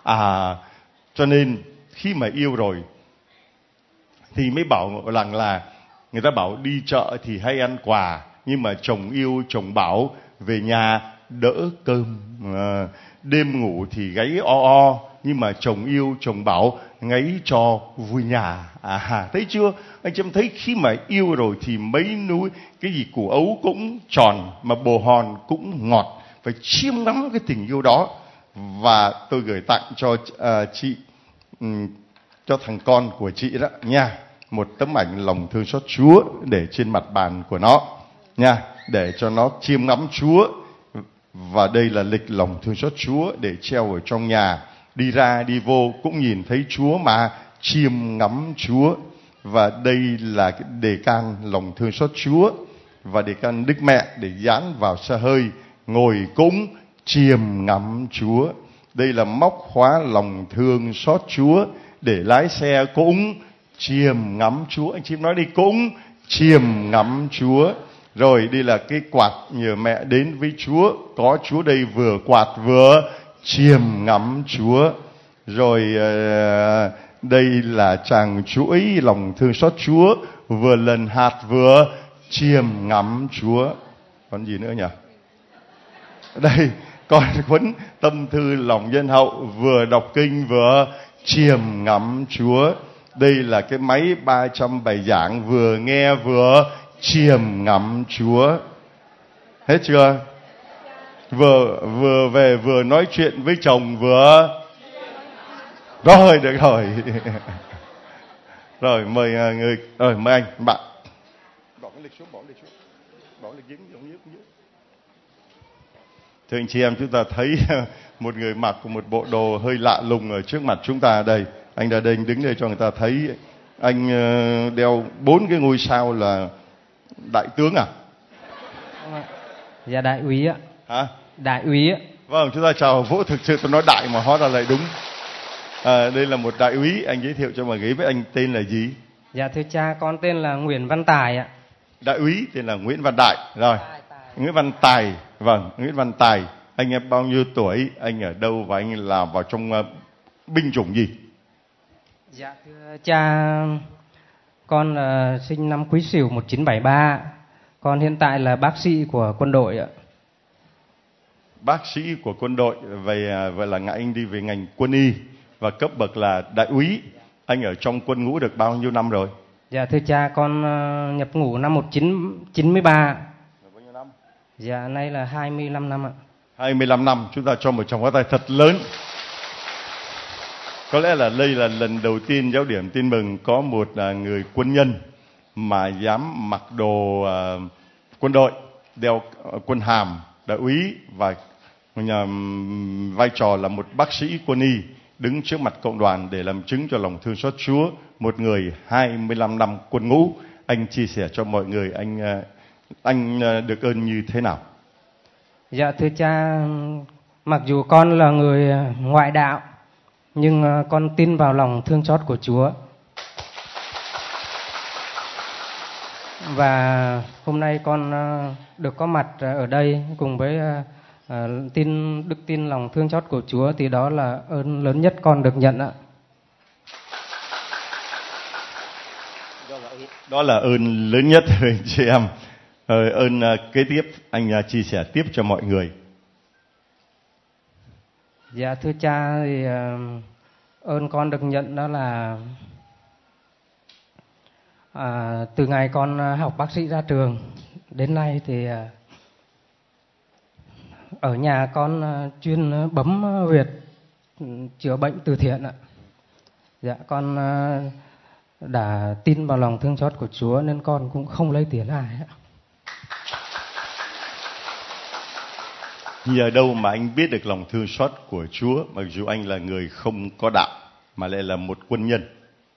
À, cho nên khi mà yêu rồi thì mới bảo rằng là người ta bảo đi chợ thì hay ăn quà, nhưng mà chồng yêu chồng bảo về nhà đỡ cơm. À, đêm ngủ thì gáy o o, nhưng mà chồng yêu chồng bảo ngáy cho vui nhà. À, thấy chưa? Anh chị em thấy khi mà yêu rồi thì mấy núi cái gì củ ấu cũng tròn, mà bồ hòn cũng ngọt. Phải chiêm ngắm cái tình yêu đó. Và tôi gửi tặng cho uh, chị, um, cho thằng con của chị đó nha, một tấm ảnh lòng thương xót Chúa để trên mặt bàn của nó nha, để cho nó chiêm ngắm Chúa. Và đây là lịch lòng thương xót Chúa để treo ở trong nhà, đi ra đi vô cũng nhìn thấy Chúa mà chiêm ngắm Chúa. Và đây là cái đề can lòng thương xót Chúa và đề can Đức Mẹ để dán vào xe hơi, ngồi cũng chiêm ngắm Chúa. Đây là móc khóa lòng thương xót Chúa để lái xe cũng chiêm ngắm Chúa. Anh chị nói đi, cũng chiêm ngắm Chúa. Rồi đây là cái quạt nhờ mẹ đến với Chúa, có Chúa đây vừa quạt vừa chiêm ngắm Chúa. Rồi uh, đây là chàng chuỗi lòng thương xót Chúa, vừa lần hạt vừa chiêm ngắm Chúa. Còn gì nữa nhỉ? Đây còn cuốn tâm thư lòng nhân hậu, vừa đọc kinh vừa chiêm ngắm Chúa. Đây là cái máy ba trăm bài giảng, vừa nghe vừa chiêm ngắm Chúa. Hết chưa? Vừa vừa về vừa nói chuyện với chồng vừa. Rồi được rồi. Rồi mời người, rồi mời anh bạn. Bỏ cái lịch xuống, bỏ lịch xuống. Bỏ lịch dính giống như như. Thưa anh chị em, chúng ta thấy một người mặc một bộ đồ hơi lạ lùng ở trước mặt chúng ta đây. Anh ra đây, anh đứng đây cho người ta thấy. Anh đeo bốn cái ngôi sao là đại tướng à? Dạ đại úy ạ. Hả? Đại úy ạ. Vâng, chúng ta chào vỗ, thực sự tôi nói đại mà hóa ra lại đúng. À, đây là một đại úy, anh giới thiệu cho mọi người biết anh tên là gì? Dạ thưa cha, con tên là Nguyễn Văn Tài ạ. Đại úy tên là Nguyễn Văn Đại. Rồi, tài, tài. Nguyễn Văn Tài. Vâng, Nguyễn Văn Tài. Anh em bao nhiêu tuổi? Anh ở đâu và anh làm vào trong uh, binh chủng gì? Dạ thưa cha, con uh, sinh năm Quý Sửu một nghìn chín trăm bảy mươi ba. Con hiện tại là bác sĩ của quân đội ạ. Bác sĩ của quân đội. Vậy, vậy là anh đi về ngành quân y và cấp bậc là đại úy. Anh ở trong quân ngũ được bao nhiêu năm rồi? Dạ thưa cha, con uh, nhập ngũ năm một nghìn chín trăm chín mươi ba. Bao nhiêu năm? Dạ nay là hai mươi lăm năm ạ. hai mươi lăm năm. Chúng ta cho một tràng pháo tay thật lớn. Có lẽ là đây là lần đầu tiên Giáo điểm Tin Mừng có một uh, người quân nhân mà dám mặc đồ uh, quân đội, đeo uh, quân hàm đại úy và uh, vai trò là một bác sĩ quân y, đứng trước mặt cộng đoàn để làm chứng cho lòng thương xót Chúa. Một người hai mươi lăm năm quân ngũ. Anh chia sẻ cho mọi người anh uh, anh uh, được ơn như thế nào? Dạ thưa cha, mặc dù con là người ngoại đạo nhưng uh, con tin vào lòng thương xót của Chúa. Và hôm nay con uh, được có mặt uh, ở đây cùng với uh, uh, tin đức tin lòng thương xót của Chúa, thì đó là ơn lớn nhất con được nhận ạ. Đó là ơn lớn nhất anh chị em. Rồi, ơn uh, kế tiếp anh uh, chia sẻ tiếp cho mọi người. Dạ thưa cha, thì uh, ơn con được nhận đó là à, từ ngày con học bác sĩ ra trường đến nay thì uh, ở nhà con uh, chuyên bấm huyệt chữa bệnh từ thiện ạ. Dạ con uh, đã tin vào lòng thương xót của Chúa nên con cũng không lấy tiền ai ạ. Nhờ đâu mà anh biết được lòng thương xót của Chúa, mặc dù anh là người không có đạo mà lại là một quân nhân?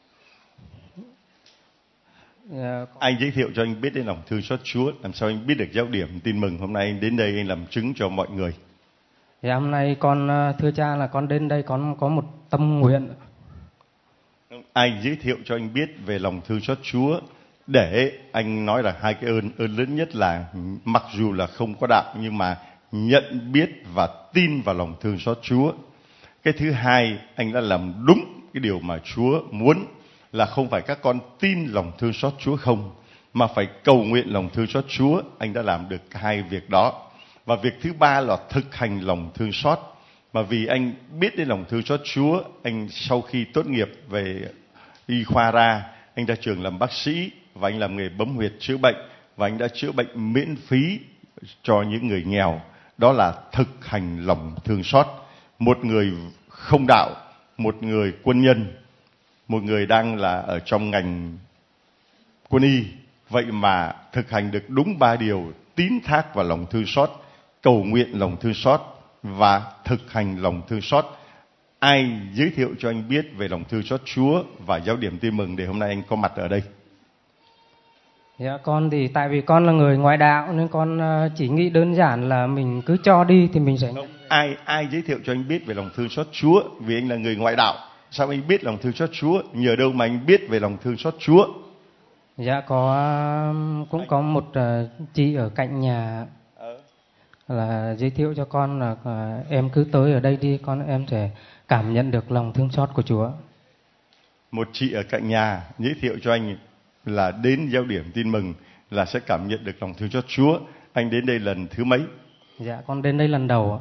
Yeah. Anh giới thiệu cho anh biết đến lòng thương xót Chúa, làm sao anh biết được Giáo điểm Tin Mừng hôm nay anh đến đây anh làm chứng cho mọi người? Dạ hôm nay con thưa cha là con đến đây con có một tâm nguyện. Anh giới thiệu cho anh biết về lòng thương xót Chúa để anh nói là hai cái ơn ơn lớn nhất là mặc dù là không có đạo nhưng mà nhận biết và tin vào lòng thương xót Chúa. Cái thứ hai, anh đã làm đúng cái điều mà Chúa muốn, là không phải các con tin lòng thương xót Chúa không, mà phải cầu nguyện lòng thương xót Chúa. Anh đã làm được hai việc đó. Và việc thứ ba là thực hành lòng thương xót. Mà vì anh biết đến lòng thương xót Chúa, anh sau khi tốt nghiệp về y khoa ra, anh ra trường làm bác sĩ và anh làm nghề bấm huyệt chữa bệnh, và anh đã chữa bệnh miễn phí cho những người nghèo. Đó là thực hành lòng thương xót. Một người không đạo, một người quân nhân, một người đang là ở trong ngành quân y, vậy mà thực hành được đúng ba điều: tín thác vào lòng thương xót, cầu nguyện lòng thương xót và thực hành lòng thương xót. Ai giới thiệu cho anh biết về lòng thương xót Chúa và giáo điểm Tin Mừng để hôm nay anh có mặt ở đây? Dạ, con thì tại vì con là người ngoại đạo nên con chỉ nghĩ đơn giản là mình cứ cho đi thì mình sẽ... Không, ai ai giới thiệu cho anh biết về lòng thương xót Chúa? Vì anh là người ngoại đạo, sao anh biết lòng thương xót Chúa? Nhờ đâu mà anh biết về lòng thương xót Chúa? Dạ, có cũng có một chị ở cạnh nhà là giới thiệu cho con là em cứ tới ở đây đi, con em sẽ cảm nhận được lòng thương xót của Chúa. Một chị ở cạnh nhà giới thiệu cho anh là đến giáo điểm Tin Mừng là sẽ cảm nhận được lòng thương xót Chúa. Anh đến đây lần thứ mấy? Dạ, con đến đây lần đầu ạ.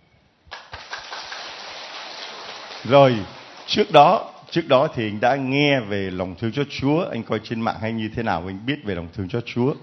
Rồi, trước đó, trước đó thì anh đã nghe về lòng thương xót Chúa, anh coi trên mạng hay như thế nào anh biết về lòng thương xót Chúa?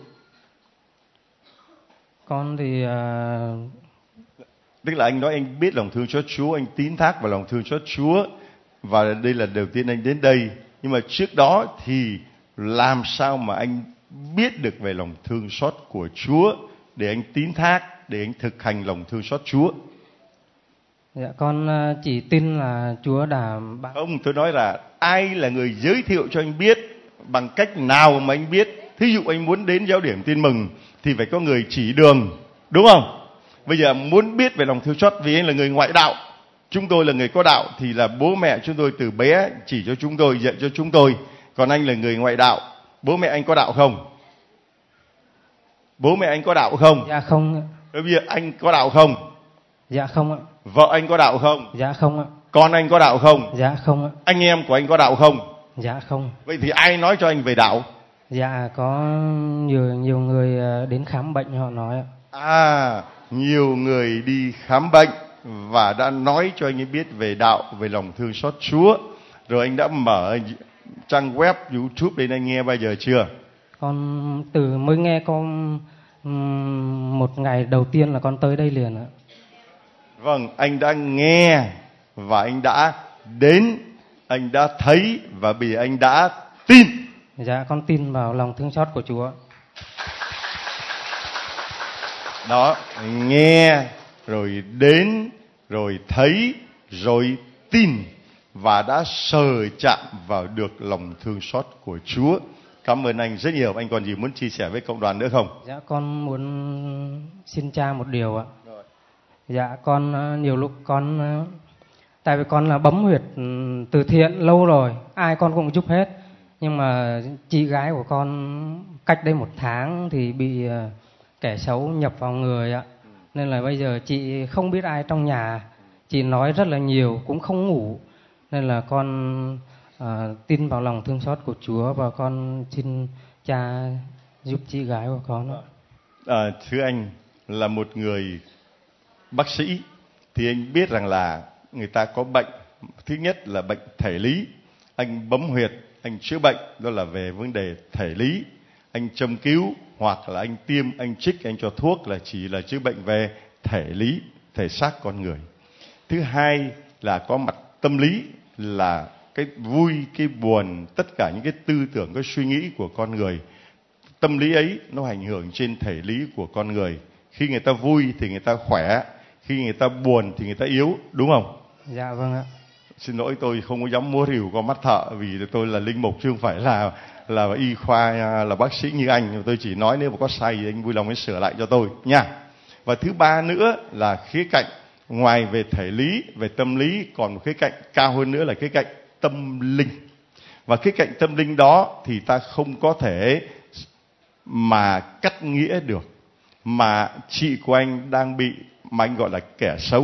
Con thì uh... tức là anh nói anh biết lòng thương xót Chúa, anh tín thác vào lòng thương xót Chúa, và đây là đầu tiên anh đến đây. Nhưng mà trước đó thì làm sao mà anh biết được về lòng thương xót của Chúa để anh tín thác, để anh thực hành lòng thương xót Chúa? Dạ, con chỉ tin là Chúa đã... Không, tôi nói là ai là người giới thiệu cho anh biết, bằng cách nào mà anh biết? Thí dụ anh muốn đến giáo điểm Tin Mừng thì phải có người chỉ đường, đúng không? Bây giờ muốn biết về lòng thương xót, vì anh là người ngoại đạo, chúng tôi là người có đạo, thì là bố mẹ chúng tôi từ bé chỉ cho chúng tôi, dạy cho chúng tôi. Còn anh là người ngoại đạo, bố mẹ anh có đạo không? Bố mẹ anh có đạo không? Dạ không. Bây giờ anh có đạo không? Dạ không ạ. Vợ anh có đạo không? Dạ không ạ. Con anh có đạo không? Dạ không ạ. Anh em của anh có đạo không? Dạ không. Vậy thì ai nói cho anh về đạo? Dạ, có nhiều nhiều người đến khám bệnh họ nói ạ. À, nhiều người đi khám bệnh và đã nói cho anh ấy biết về đạo, về lòng thương xót Chúa. Rồi anh đã mở trang web, YouTube để anh nghe bao giờ chưa? Con từ mới nghe con một ngày đầu tiên là con tới đây liền ạ. Vâng, anh đã nghe và anh đã đến, anh đã thấy và vì anh đã tin. Dạ, con tin vào lòng thương xót của Chúa. Đó, nghe rồi đến rồi thấy rồi tin và đã sờ chạm vào được lòng thương xót của Chúa. Cảm ơn anh rất nhiều. Anh còn gì muốn chia sẻ với cộng đoàn nữa không? Dạ, con muốn xin cha một điều ạ. Rồi. Dạ, con nhiều lúc con, tại vì con là bấm huyệt từ thiện lâu rồi, ai con cũng giúp hết. Nhưng mà chị gái của con cách đây một tháng thì bị kẻ xấu nhập vào người ạ. Nên là bây giờ chị không biết ai trong nhà, chị nói rất là nhiều, cũng không ngủ. Nên là con à, tin vào lòng thương xót của Chúa và con xin cha giúp chị gái của con. À, thưa anh, là một người bác sĩ thì anh biết rằng là người ta có bệnh. Thứ nhất là bệnh thể lý. Anh bấm huyệt, anh chữa bệnh, đó là về vấn đề thể lý. Anh châm cứu hoặc là anh tiêm, anh trích, anh cho thuốc là chỉ là chữa bệnh về thể lý, thể xác con người. Thứ hai là có mặt tâm lý, là cái vui, cái buồn, tất cả những cái tư tưởng, cái suy nghĩ của con người. Tâm lý ấy nó ảnh hưởng trên thể lý của con người. Khi người ta vui thì người ta khỏe, khi người ta buồn thì người ta yếu, đúng không? Dạ vâng ạ. Xin lỗi, tôi không có dám múa rìu con mắt thợ, vì tôi là linh mục chứ không phải là là y khoa, là bác sĩ như anh. Tôi chỉ nói nếu mà có sai thì anh vui lòng hãy sửa lại cho tôi nha. Và thứ ba nữa là khía cạnh ngoài về thể lý, về tâm lý, còn một khía cạnh cao hơn nữa là khía cạnh tâm linh. Và khía cạnh tâm linh đó thì ta không có thể mà cắt nghĩa được. Mà chị của anh đang bị, mà anh gọi là kẻ xấu,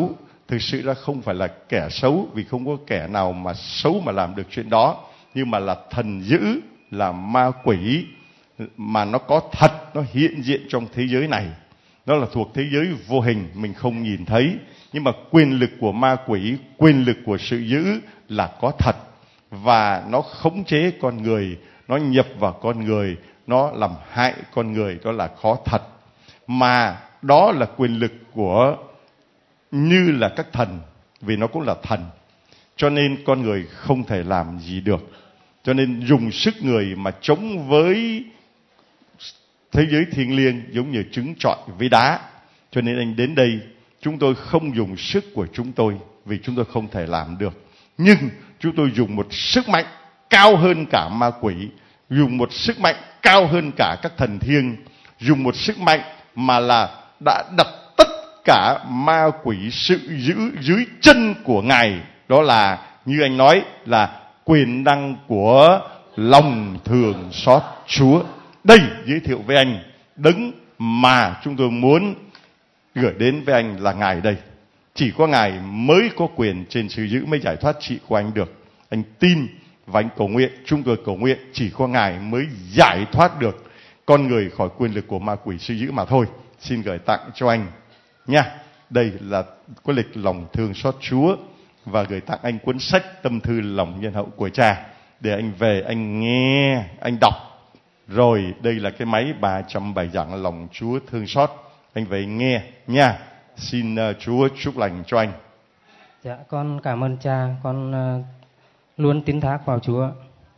thực sự ra không phải là kẻ xấu, vì không có kẻ nào mà xấu mà làm được chuyện đó, nhưng mà là thần dữ, là ma quỷ, mà nó có thật, nó hiện diện trong thế giới này. Nó là thuộc thế giới vô hình, mình không nhìn thấy. Nhưng mà quyền lực của ma quỷ, quyền lực của sự dữ là có thật. Và nó khống chế con người, nó nhập vào con người, nó làm hại con người, đó là có thật. Mà đó là quyền lực của như là các thần, vì nó cũng là thần. Cho nên con người không thể làm gì được. Cho nên dùng sức người mà chống với thế giới thiêng liêng giống như trứng trọi với đá. Cho nên anh đến đây, chúng tôi không dùng sức của chúng tôi, vì chúng tôi không thể làm được. Nhưng chúng tôi dùng một sức mạnh cao hơn cả ma quỷ, dùng một sức mạnh cao hơn cả các thần thiêng, dùng một sức mạnh mà là đã đặt tất cả ma quỷ sự giữ dưới chân của Ngài. Đó là, như anh nói, là quyền năng của lòng thương xót Chúa. Đây, giới thiệu với anh, đấng mà chúng tôi muốn gửi đến với anh là Ngài đây. Chỉ có Ngài mới có quyền trên sự giữ mới giải thoát chị của anh được. Anh tin và anh cầu nguyện, chúng tôi cầu nguyện, chỉ có Ngài mới giải thoát được con người khỏi quyền lực của ma quỷ sự giữ mà thôi. Xin gửi tặng cho anh nha. Đây là có lịch lòng thương xót Chúa, và gửi tặng anh cuốn sách Tâm thư lòng nhân hậu của cha, để anh về anh nghe, anh đọc. Rồi đây là cái máy ba trăm bài giảng lòng Chúa thương xót, anh về anh nghe nha. Xin uh, Chúa chúc lành cho anh. Dạ, con cảm ơn cha, con uh, luôn tín thác vào Chúa.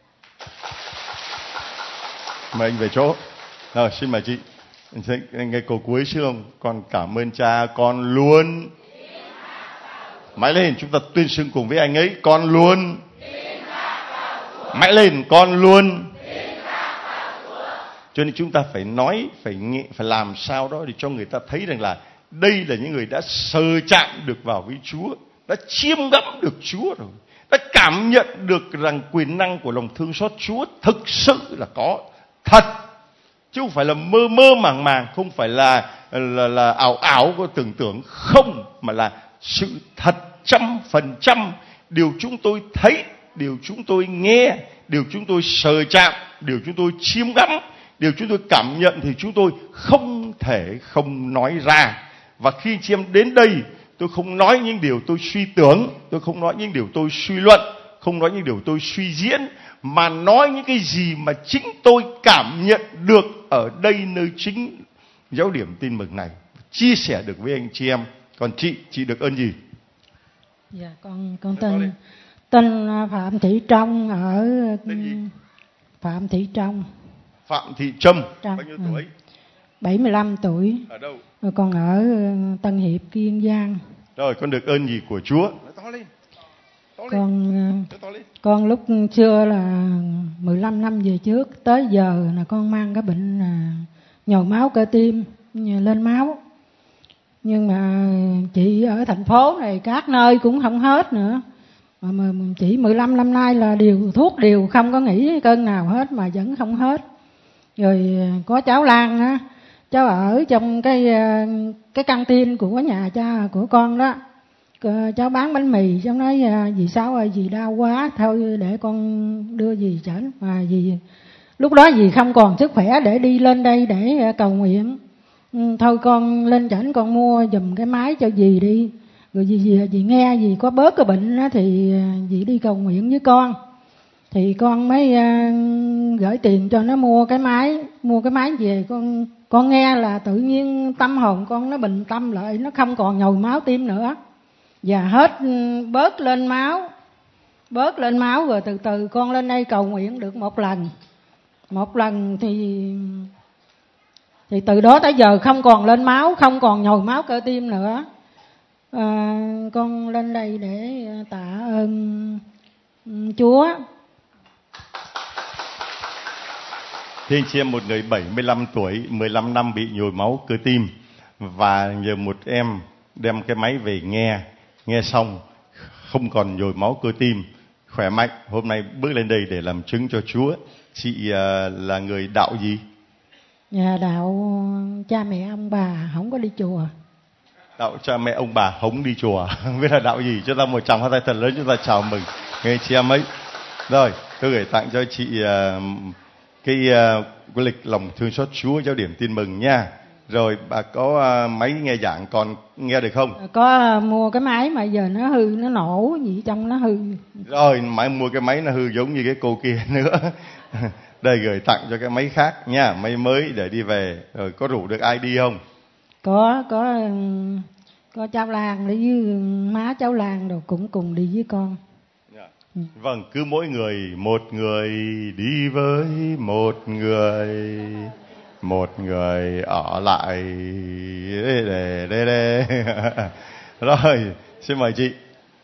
Mời anh về chỗ. Rồi, xin mời chị. Anh thấy anh nghe câu cuối chứ không? Con cảm ơn cha, con luôn. Mãi lên, chúng ta tuyên xưng cùng với anh ấy, con luôn. Mãi lên, con luôn. Cho nên chúng ta phải nói, phải nghe, phải làm sao đó để cho người ta thấy rằng là đây là những người đã sờ chạm được vào với Chúa, đã chiêm ngẫm được Chúa rồi, đã cảm nhận được rằng quyền năng của lòng thương xót Chúa thực sự là có thật, chứ không phải là mơ mơ màng màng, không phải là là, là ảo ảo có tưởng tượng, không, mà là sự thật trăm phần trăm. Điều chúng tôi thấy, điều chúng tôi nghe, điều chúng tôi sờ chạm, điều chúng tôi chiêm ngẫm, điều chúng tôi cảm nhận thì chúng tôi không thể không nói ra. Và khi chị em đến đây, tôi không nói những điều tôi suy tưởng, tôi không nói những điều tôi suy luận, không nói những điều tôi suy diễn, mà nói những cái gì mà chính tôi cảm nhận được ở đây nơi chính giáo điểm tin mừng này, chia sẻ được với anh chị em. Còn chị, chị được ơn gì? Dạ, con con tên tên Phạm Thị Trong ở Phạm Thị Trong. Phạm Thị Trâm, Trâm. bao nhiêu tuổi? bảy mươi lăm tuổi. Ở đâu? Con ở Tân Hiệp, Kiên Giang. Rồi, con được ơn gì của Chúa? Nói to lên. To lên. Con Nói to lên. con lúc xưa là mười lăm năm về trước tới giờ là con mang cái bệnh là nhồi máu cơ tim, lên máu. Nhưng mà chị ở thành phố này các nơi cũng không hết nữa. Mà, mà chỉ mười lăm năm nay là điều thuốc đều không có nghỉ cơn nào hết mà vẫn không hết. Rồi có cháu Lan á, cháu ở trong cái cái căng tin của nhà cha của con đó. Cháu bán bánh mì, cháu nói dì Sáu ơi, dì đau quá, thôi để con đưa dì chẩn. Mà dì lúc đó dì không còn sức khỏe để đi lên đây để cầu nguyện. Thôi con lên chảnh con mua giùm cái máy cho dì đi. Rồi dì, dì, dì nghe dì có bớt cái bệnh đó, thì dì đi cầu nguyện với con. Thì con mới uh, gửi tiền cho nó mua cái máy. Mua cái máy về con con nghe là tự nhiên tâm hồn con nó bình tâm lại, nó không còn nhồi máu tim nữa. Và hết bớt lên máu. Bớt lên máu rồi từ từ con lên đây cầu nguyện được một lần. Một lần thì Thì từ đó tới giờ không còn lên máu, không còn nhồi máu cơ tim nữa. À, con lên đây để tạ ơn Chúa. Thưa anh chị em, một người bảy mươi lăm tuổi, mười lăm năm bị nhồi máu cơ tim, và nhờ một em đem cái máy về nghe, nghe xong không còn nhồi máu cơ tim, khỏe mạnh, hôm nay bước lên đây để làm chứng cho Chúa. Chị uh, là người đạo gì? Nhà đạo cha mẹ ông bà không có đi chùa. đạo cha mẹ ông bà hống đi chùa. Không biết là đạo gì. Chúng ta một tràng hoa tay thật lớn, chúng ta chào mừng nghe chị em ấy. Rồi, tôi gửi tặng cho chị uh, cái uh, cái lịch lòng thương xót Chúa giáo điểm tin mừng nha. Rồi bà có uh, máy nghe giảng còn nghe được không? Có uh, mua cái máy mà giờ nó hư, nó nổ gì trong nó hư. Rồi máy mua cái máy nó hư giống như cái cô kia nữa. Đây gửi tặng cho cái máy khác nha, máy mới để đi về. Rồi có rủ được ai đi không? Có có có cháu Lan đi với má cháu Lan rồi cũng cùng đi với con. Yeah. Ừ. Vâng, cứ mỗi người một người đi với một người, một người ở lại để để để, để. Rồi xin mời chị.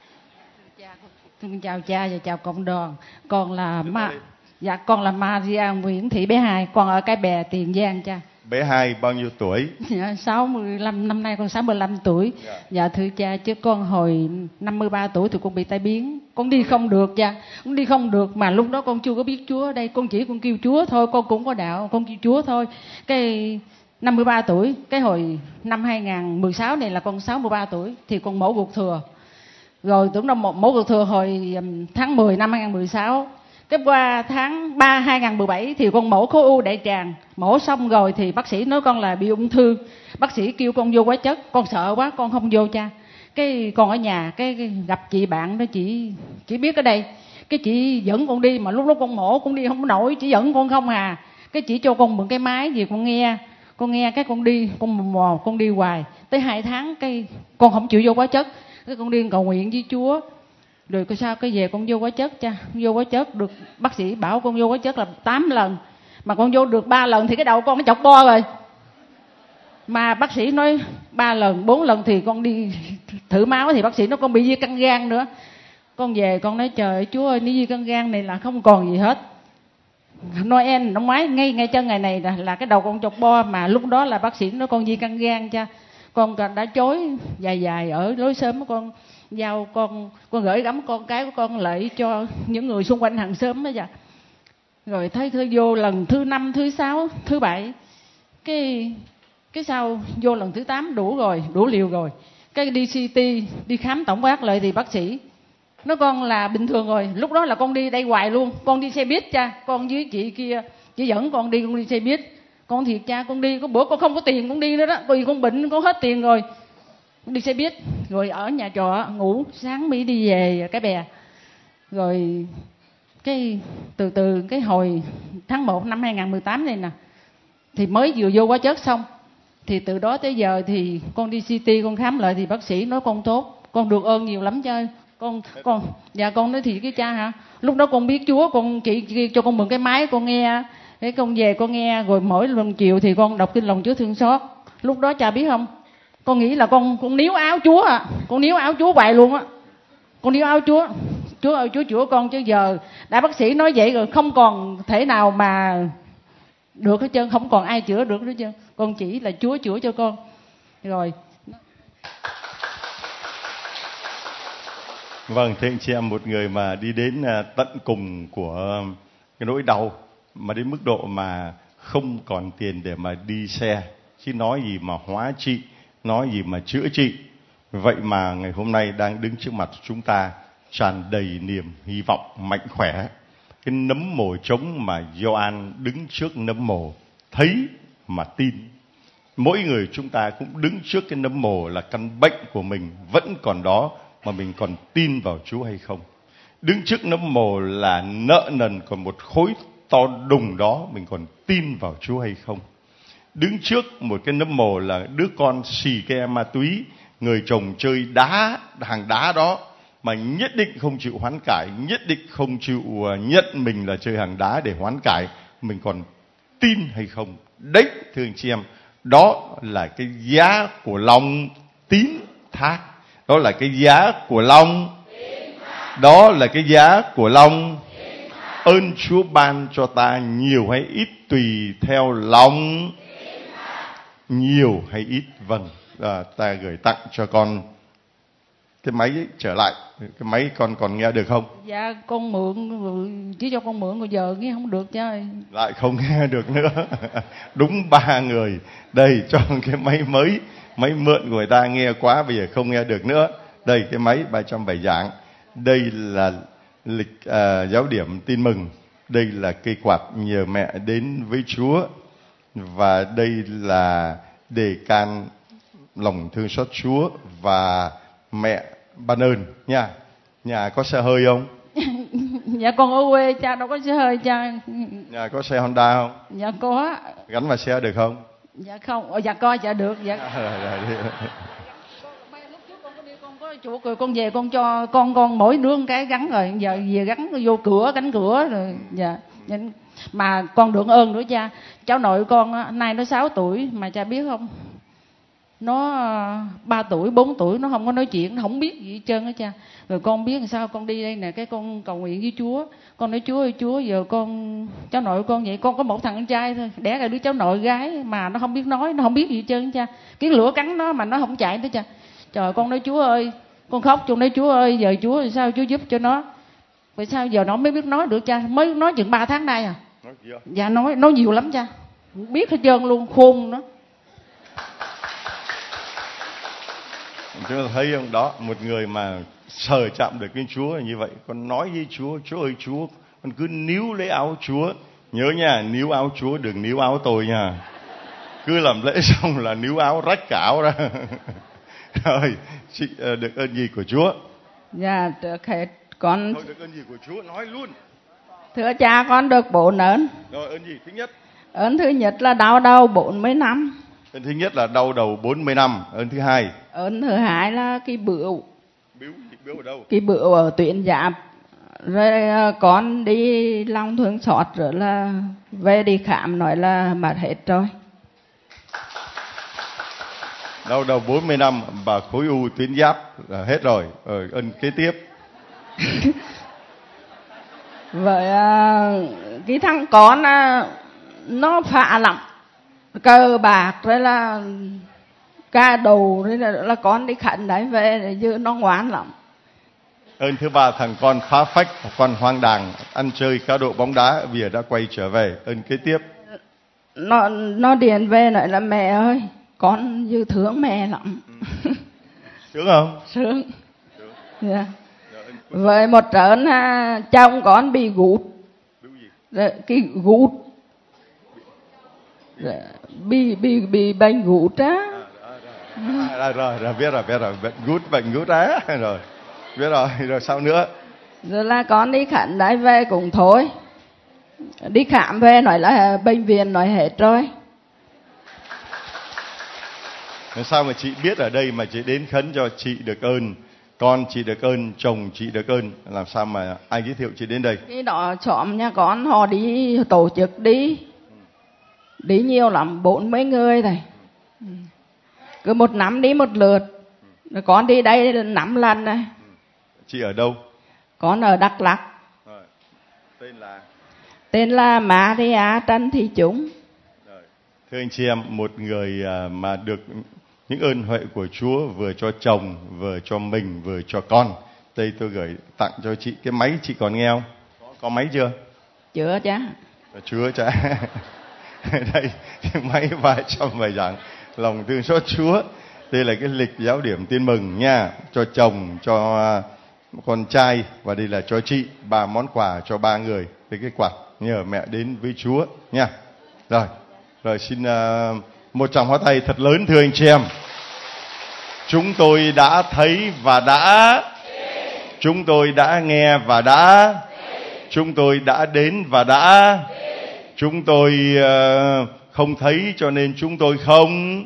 Xin chào cha và chào cộng đoàn. Con là ma dạ con là Maria Nguyễn Thị bé Hai, con ở Cái Bè, Tiền Giang cha. Bé Hai bao nhiêu tuổi? Dạ, sáu mươi lăm, năm nay con sáu mươi lăm tuổi. Dạ. Dạ thưa cha, chứ con hồi năm mươi ba tuổi thì con bị tai biến. Con đi không được cha, con đi không được mà lúc đó con chưa có biết Chúa ở đây, con chỉ con kêu Chúa thôi, con cũng có đạo, con kêu Chúa thôi. Cái năm mươi ba tuổi, cái hồi năm hai không một sáu này là con sáu mươi ba tuổi thì con mổ ruột thừa. Rồi tưởng đâu mổ ruột thừa hồi tháng mười năm hai không một sáu. Cái qua tháng ba hai không một bảy thì con mổ khối u đại tràng. Mổ xong rồi thì bác sĩ nói con là bị ung thư. Bác sĩ kêu con vô hóa chất. Con sợ quá con không vô cha. Cái con ở nhà cái, cái gặp chị bạn đó, chị chỉ biết ở đây. Cái chị dẫn con đi mà lúc đó con mổ con đi không nổi, chỉ dẫn con không à. Cái chị cho con mượn cái máy gì con nghe. Con nghe cái con đi, con mò con đi hoài. Tới hai tháng cái con không chịu vô hóa chất. Cái con đi cầu nguyện với Chúa. Rồi cái sao cái về con vô hóa chất cha, vô hóa chất được bác sĩ bảo con vô hóa chất là tám lần, mà con vô được ba lần thì cái đầu con nó chọc bo rồi. Mà bác sĩ nói ba lần, bốn lần thì con đi thử máu thì bác sĩ nói con bị di căn gan nữa. Con về con nói trời ơi Chúa ơi, nếu di căn gan này là không còn gì hết. Noel năm ngoái ngay ngay chân ngày này là, là cái đầu con chọc bo, mà lúc đó là bác sĩ nói con di căn gan cha. Con đã chối dài dài ở lối sớm, con giao con con gửi gắm con cái của con lại cho những người xung quanh hàng xóm đó dạ. Rồi thấy thư vô lần thứ năm, thứ sáu, thứ bảy, cái cái sau vô lần thứ tám đủ rồi, đủ liều rồi. Cái đi xê tê, đi khám tổng quát lại thì bác sĩ nói con là bình thường rồi. Lúc đó là con đi đây hoài luôn, con đi xe buýt cha, con với chị kia chỉ dẫn con đi, con đi xe buýt. Con thiệt cha, con đi có bữa con không có tiền con đi nữa đó, vì con bệnh con hết tiền rồi. Đi xe buýt rồi ở nhà trọ ngủ, sáng mới đi về Cái Bè. Rồi cái từ từ cái hồi tháng một năm hai không một tám này nè thì mới vừa vô hóa chất xong, thì từ đó tới giờ thì con đi xê tê con khám lại thì bác sĩ nói con tốt, con được ơn nhiều lắm chơi. Con con dạ con nói thì cái cha hả, lúc đó con biết Chúa, con chị cho con mượn cái máy con nghe, cái con về con nghe, rồi mỗi lần chiều thì con đọc kinh lòng Chúa thương xót. Lúc đó cha biết không, con nghĩ là con con níu áo Chúa à, con níu áo Chúa hoài luôn á, con níu áo Chúa, Chúa ơi Chúa chữa con. Chứ giờ đã bác sĩ nói vậy rồi không còn thể nào mà được hết trơn, không còn ai chữa được hết trơn, con chỉ là Chúa chữa cho con. Rồi vâng, thưa anh chị em, một người mà đi đến tận cùng của cái nỗi đau mà đến mức độ mà không còn tiền để mà đi xe, chứ nói gì mà hóa trị, nói gì mà chữa trị. Vậy mà ngày hôm nay đang đứng trước mặt chúng ta tràn đầy niềm hy vọng, mạnh khỏe. Cái nấm mồ trống mà Gioan đứng trước nấm mồ thấy mà tin. Mỗi người chúng ta cũng đứng trước cái nấm mồ là căn bệnh của mình vẫn còn đó, mà mình còn tin vào Chúa hay không. Đứng trước nấm mồ là nợ nần còn một khối to đùng đó, mình còn tin vào Chúa hay không. Đứng trước một cái nấm mồ là đứa con xì ke ma túy, người chồng chơi đá, hàng đá đó, mà nhất định không chịu hoán cải, nhất định không chịu nhận mình là chơi hàng đá để hoán cải, mình còn tin hay không. Đấy thưa anh chị em, đó là cái giá của lòng tín thác. Đó là cái giá của lòng Đó là cái giá của lòng ơn Chúa ban cho ta nhiều hay ít tùy theo lòng nhiều hay ít. Vâng, à, ta gửi tặng cho con cái máy ấy, trở lại. Cái máy con còn nghe được không? Dạ con mượn, chỉ cho con mượn rồi giờ nghe không được chứ. Lại không nghe được nữa. Đúng ba người. Đây cho cái máy mới Máy mượn của người ta nghe quá, bây giờ không nghe được nữa. Đây cái máy ba trăm bài giảng. Đây là lịch uh, giáo điểm tin mừng. Đây là cây quạt nhờ mẹ đến với Chúa. Và đây là đề can lòng thương xót Chúa và mẹ ban ơn nha. Nhà có xe hơi không? Dạ con ở quê cha, đâu có xe hơi cha. Nhà có xe Honda không? Dạ có. Gắn vào xe được không? Dạ không. Ờ, dạ có, dạ được. Dạ. À, rồi, rồi, Lúc trước con có đi, con có chuột rồi con về con cho con con mỗi đứa một cái gắn rồi, giờ về gắn vô cửa, cánh cửa rồi. Dạ. Mà con được ơn nữa cha. Cháu nội con á, nay nó sáu tuổi mà cha biết không? Nó ba tuổi, bốn tuổi nó không có nói chuyện, nó không biết gì hết trơn á cha. Rồi con biết làm sao, con đi đây nè, cái con cầu nguyện với Chúa. Con nói Chúa ơi Chúa, giờ con cháu nội con vậy, con có một thằng con trai thôi, đẻ ra đứa cháu nội gái mà nó không biết nói, nó không biết gì hết trơn cha. Cái lửa cắn nó mà nó không chạy nữa cha. Trời, con nói Chúa ơi, con khóc, con nói Chúa ơi, giờ Chúa sao Chúa giúp cho nó. Vậy sao giờ nó mới biết nói được cha, mới nói chừng ba tháng nay à. nói gì không? Dạ nói nói nhiều lắm cha, biết hết trơn luôn, khôn nữa. Chúng ta thấy không, đó một người mà sờ chạm được với Chúa như vậy. Con nói với Chúa, Chúa ơi Chúa, con cứ níu lấy áo Chúa. Nhớ nha, níu áo Chúa, đừng níu áo tôi nha. Cứ làm lễ xong là níu áo rách cả áo ra. Rồi, chị được ơn gì của Chúa? Dạ được hết con. Thôi được ơn gì của Chúa, nói luôn. Thưa cha, con được bốn ơn. Rồi, ơn gì? Thứ nhất. Ơn thứ nhất là đau đầu bốn mươi năm. Ơn thứ nhất là đau đầu bốn mươi năm. Ơn thứ hai. Ơn thứ hai là cái bướu. Bướu, bướu ở đâu? Cái bướu ở tuyến giáp. Rồi con đi lòng thương xót rồi là về đi khám nói là mất hết rồi. Đau đầu bốn mươi năm và khối u tuyến giáp là hết rồi. Rồi, ơn kế tiếp. Vậy cái thằng con nó phá lắm, cờ bạc rồi là ca đầu, rồi là, là con đi khẩn đấy về chứ nó ngoan lắm. Ơn thứ ba, thằng con phá phách, con hoang đàng, ăn chơi cá độ bóng đá, bây giờ đã quay trở về. Ơn kế tiếp. Nó nó điện về nói là mẹ ơi, con dư thương mẹ lắm. Sướng không? Sướng. Dạ. Với một trận ha, chồng con bị gút. Rồi, cái gút. Rồi, bị bị bị bệnh gút á. À, rồi, rồi, rồi, biết rồi, biết rồi, bệnh gút, bệnh gút á, rồi, biết rồi, rồi sao nữa? Rồi là con đi khám đấy về cũng thôi. Đi khám về nói là bệnh viện nói hết rồi. Làm sao mà chị biết ở đây mà chị đến khấn cho chị được ơn, con chị được ơn, chồng chị được ơn, làm sao mà ai giới thiệu chị đến đây? Cái đó xóm nhà con họ đi tổ chức đi, đi nhiều lắm, bốn mấy người này. Cứ một năm đi một lượt. Rồi con đi đây năm lần này. Chị ở đâu? Con ở Đắk Lắk. Rồi. Tên là? Tên là Maria Trần Thị Chúng. Rồi. Thưa anh chị em, một người mà được những ơn huệ của Chúa vừa cho chồng, vừa cho mình, vừa cho con. Đây tôi gửi tặng cho chị cái máy, chị còn nghe không? Có, có máy chưa? Chưa cha. Chưa cha. Đây, cái máy ba trăm bài giảng lòng thương xót Chúa. Đây là cái lịch giáo điểm tin mừng nha, cho chồng, cho con trai, và đây là cho chị, ba món quà cho ba người. Đây cái quạt nhờ mẹ đến với Chúa nha. Rồi, rồi xin uh, một tràng pháo tay thật lớn thưa anh chị em. Chúng tôi đã thấy và đã, chúng tôi đã nghe và đã, chúng tôi đã đến và đã, chúng tôi uh, không thấy cho nên chúng tôi không.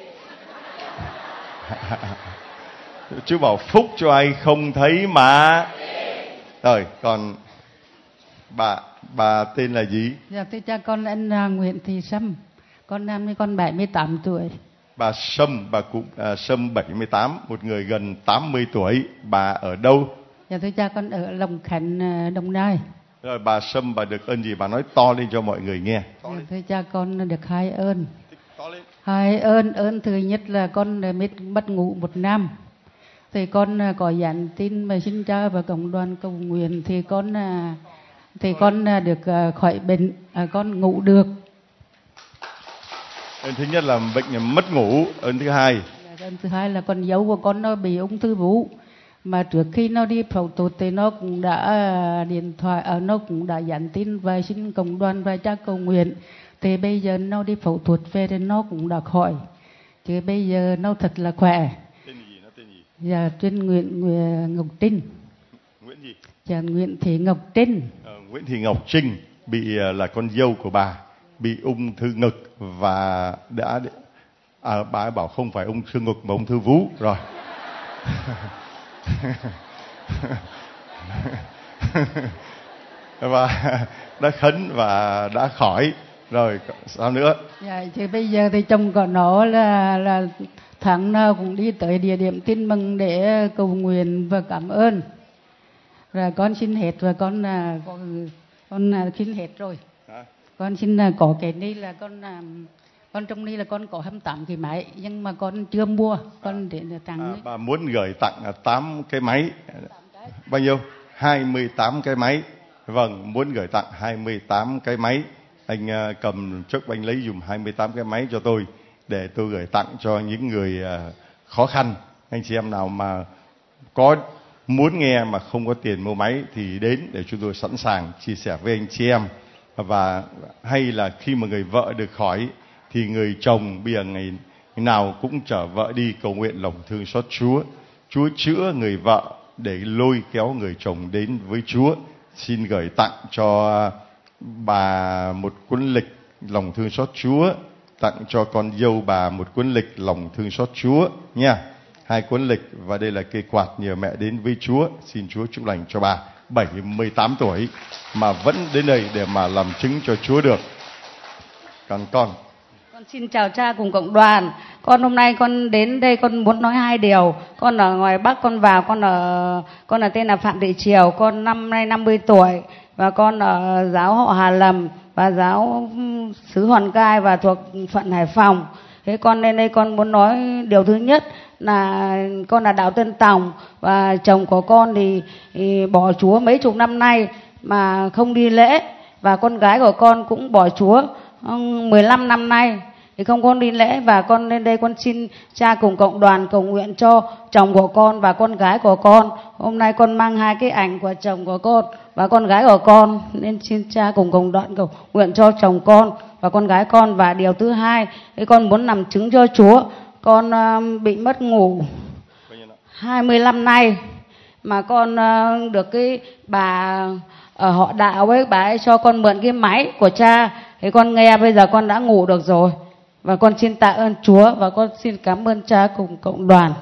Chú bảo phúc cho ai không thấy mà. Rồi, còn bà bà tên là gì? Dạ thưa cha, con anh Nguyễn Thị Sâm. Con năm nay con bảy mươi tám tuổi. Bà Sâm, bà cụ à, Sâm bảy mươi tám, một người gần tám mươi tuổi. Bà ở đâu? Dạ thưa cha, con ở Long Khánh, Đồng Nai. Rồi bà Sâm, bà được ơn gì? Bà nói to lên cho mọi người nghe. Dạ thưa cha, con được hai ơn. Hai ơn, ơn thứ nhất là con mất ngủ một năm. Thì con có dặn tin mà xin cha và cộng đoàn cầu nguyện thì con thì con được khỏi bệnh, con ngủ được. Ơn thứ nhất là bệnh mất ngủ. Ơn thứ hai. Ơn thứ hai là con dâu của con nó bị ung thư vú, mà trước khi nó đi phẫu thuật thì nó cũng đã điện thoại, ở nó cũng đã nhắn tin và xin cộng đoàn và cha cầu nguyện. Thì bây giờ nó đi phẫu thuật về thì nó cũng đã khỏi, chứ bây giờ nó thật là khỏe. Tên gì? Nó tên gì? Dạ, tên Nguyễn, Nguyễn Ngọc Trinh. Nguyễn gì? Dạ, Nguyễn Thị Ngọc Trinh. Ờ, Nguyễn Thị Ngọc Trinh bị là con dâu của bà, bị ung thư ngực và đã à, bà ấy bảo không phải ung thư ngực mà ung thư vú rồi. Và đã khấn và đã khỏi rồi, sao nữa? Dạ, thì bây giờ thì chồng của nó là là tháng nào cũng đi tới địa điểm tin mừng để cầu nguyện và cảm ơn. Rồi con xin hết, và con là con, con là xin hết rồi. Hả? Con xin là có cái này là con là con trong này là con có hai mươi tám cái máy, nhưng mà con chưa mua, con để tặng. À, bà muốn gửi tặng tám cái máy. Bao nhiêu? hai mươi tám cái máy. Vâng, muốn gửi tặng hai mươi tám cái máy. Anh uh, cầm trước anh lấy dùm hai mươi tám cái máy cho tôi, để tôi gửi tặng cho những người uh, khó khăn. Anh chị em nào mà có muốn nghe mà không có tiền mua máy thì đến, để chúng tôi sẵn sàng chia sẻ với anh chị em. Và hay là khi mà người vợ được khỏi thì người chồng bây giờ ngày nào cũng chở vợ đi cầu nguyện lòng thương xót Chúa. Chúa chữa người vợ để lôi kéo người chồng đến với Chúa. Xin gửi tặng cho bà một cuốn lịch lòng thương xót Chúa, tặng cho con dâu bà một cuốn lịch lòng thương xót Chúa nha. Hai cuốn lịch, và đây là cây quạt nhờ mẹ đến với Chúa. Xin Chúa chúc lành cho bà, bảy mươi tám tuổi mà vẫn đến đây để mà làm chứng cho Chúa được. Còn con Con xin chào cha cùng cộng đoàn. Con hôm nay con đến đây con muốn nói hai điều. Con ở ngoài Bắc, con vào, con ở con là tên là Phạm Thị Triều, con năm nay năm mươi tuổi và con ở giáo họ Hà Lầm và giáo xứ Hòn Gai và thuộc phận Hải Phòng. Thế con lên đây con muốn nói điều thứ nhất là con là Đào Tân Tòng, và chồng của con thì, thì bỏ Chúa mấy chục năm nay mà không đi lễ, và con gái của con cũng bỏ Chúa mười lăm năm nay thì không con đi lễ. Và con lên đây con xin cha cùng cộng đoàn cầu nguyện cho chồng của con và con gái của con. Hôm nay con mang hai cái ảnh của chồng của con và con gái của con, nên xin cha cùng cộng đoàn cầu nguyện cho chồng con và con gái con. Và điều thứ hai thì con muốn làm chứng cho Chúa. Con uh, bị mất ngủ hai mươi lăm nay, mà con uh, được cái bà ở họ Đạo ấy, bà ấy cho con mượn cái máy của cha, thì con nghe bây giờ con đã ngủ được rồi. Và con xin tạ ơn Chúa, và con xin cảm ơn cha cùng cộng đoàn.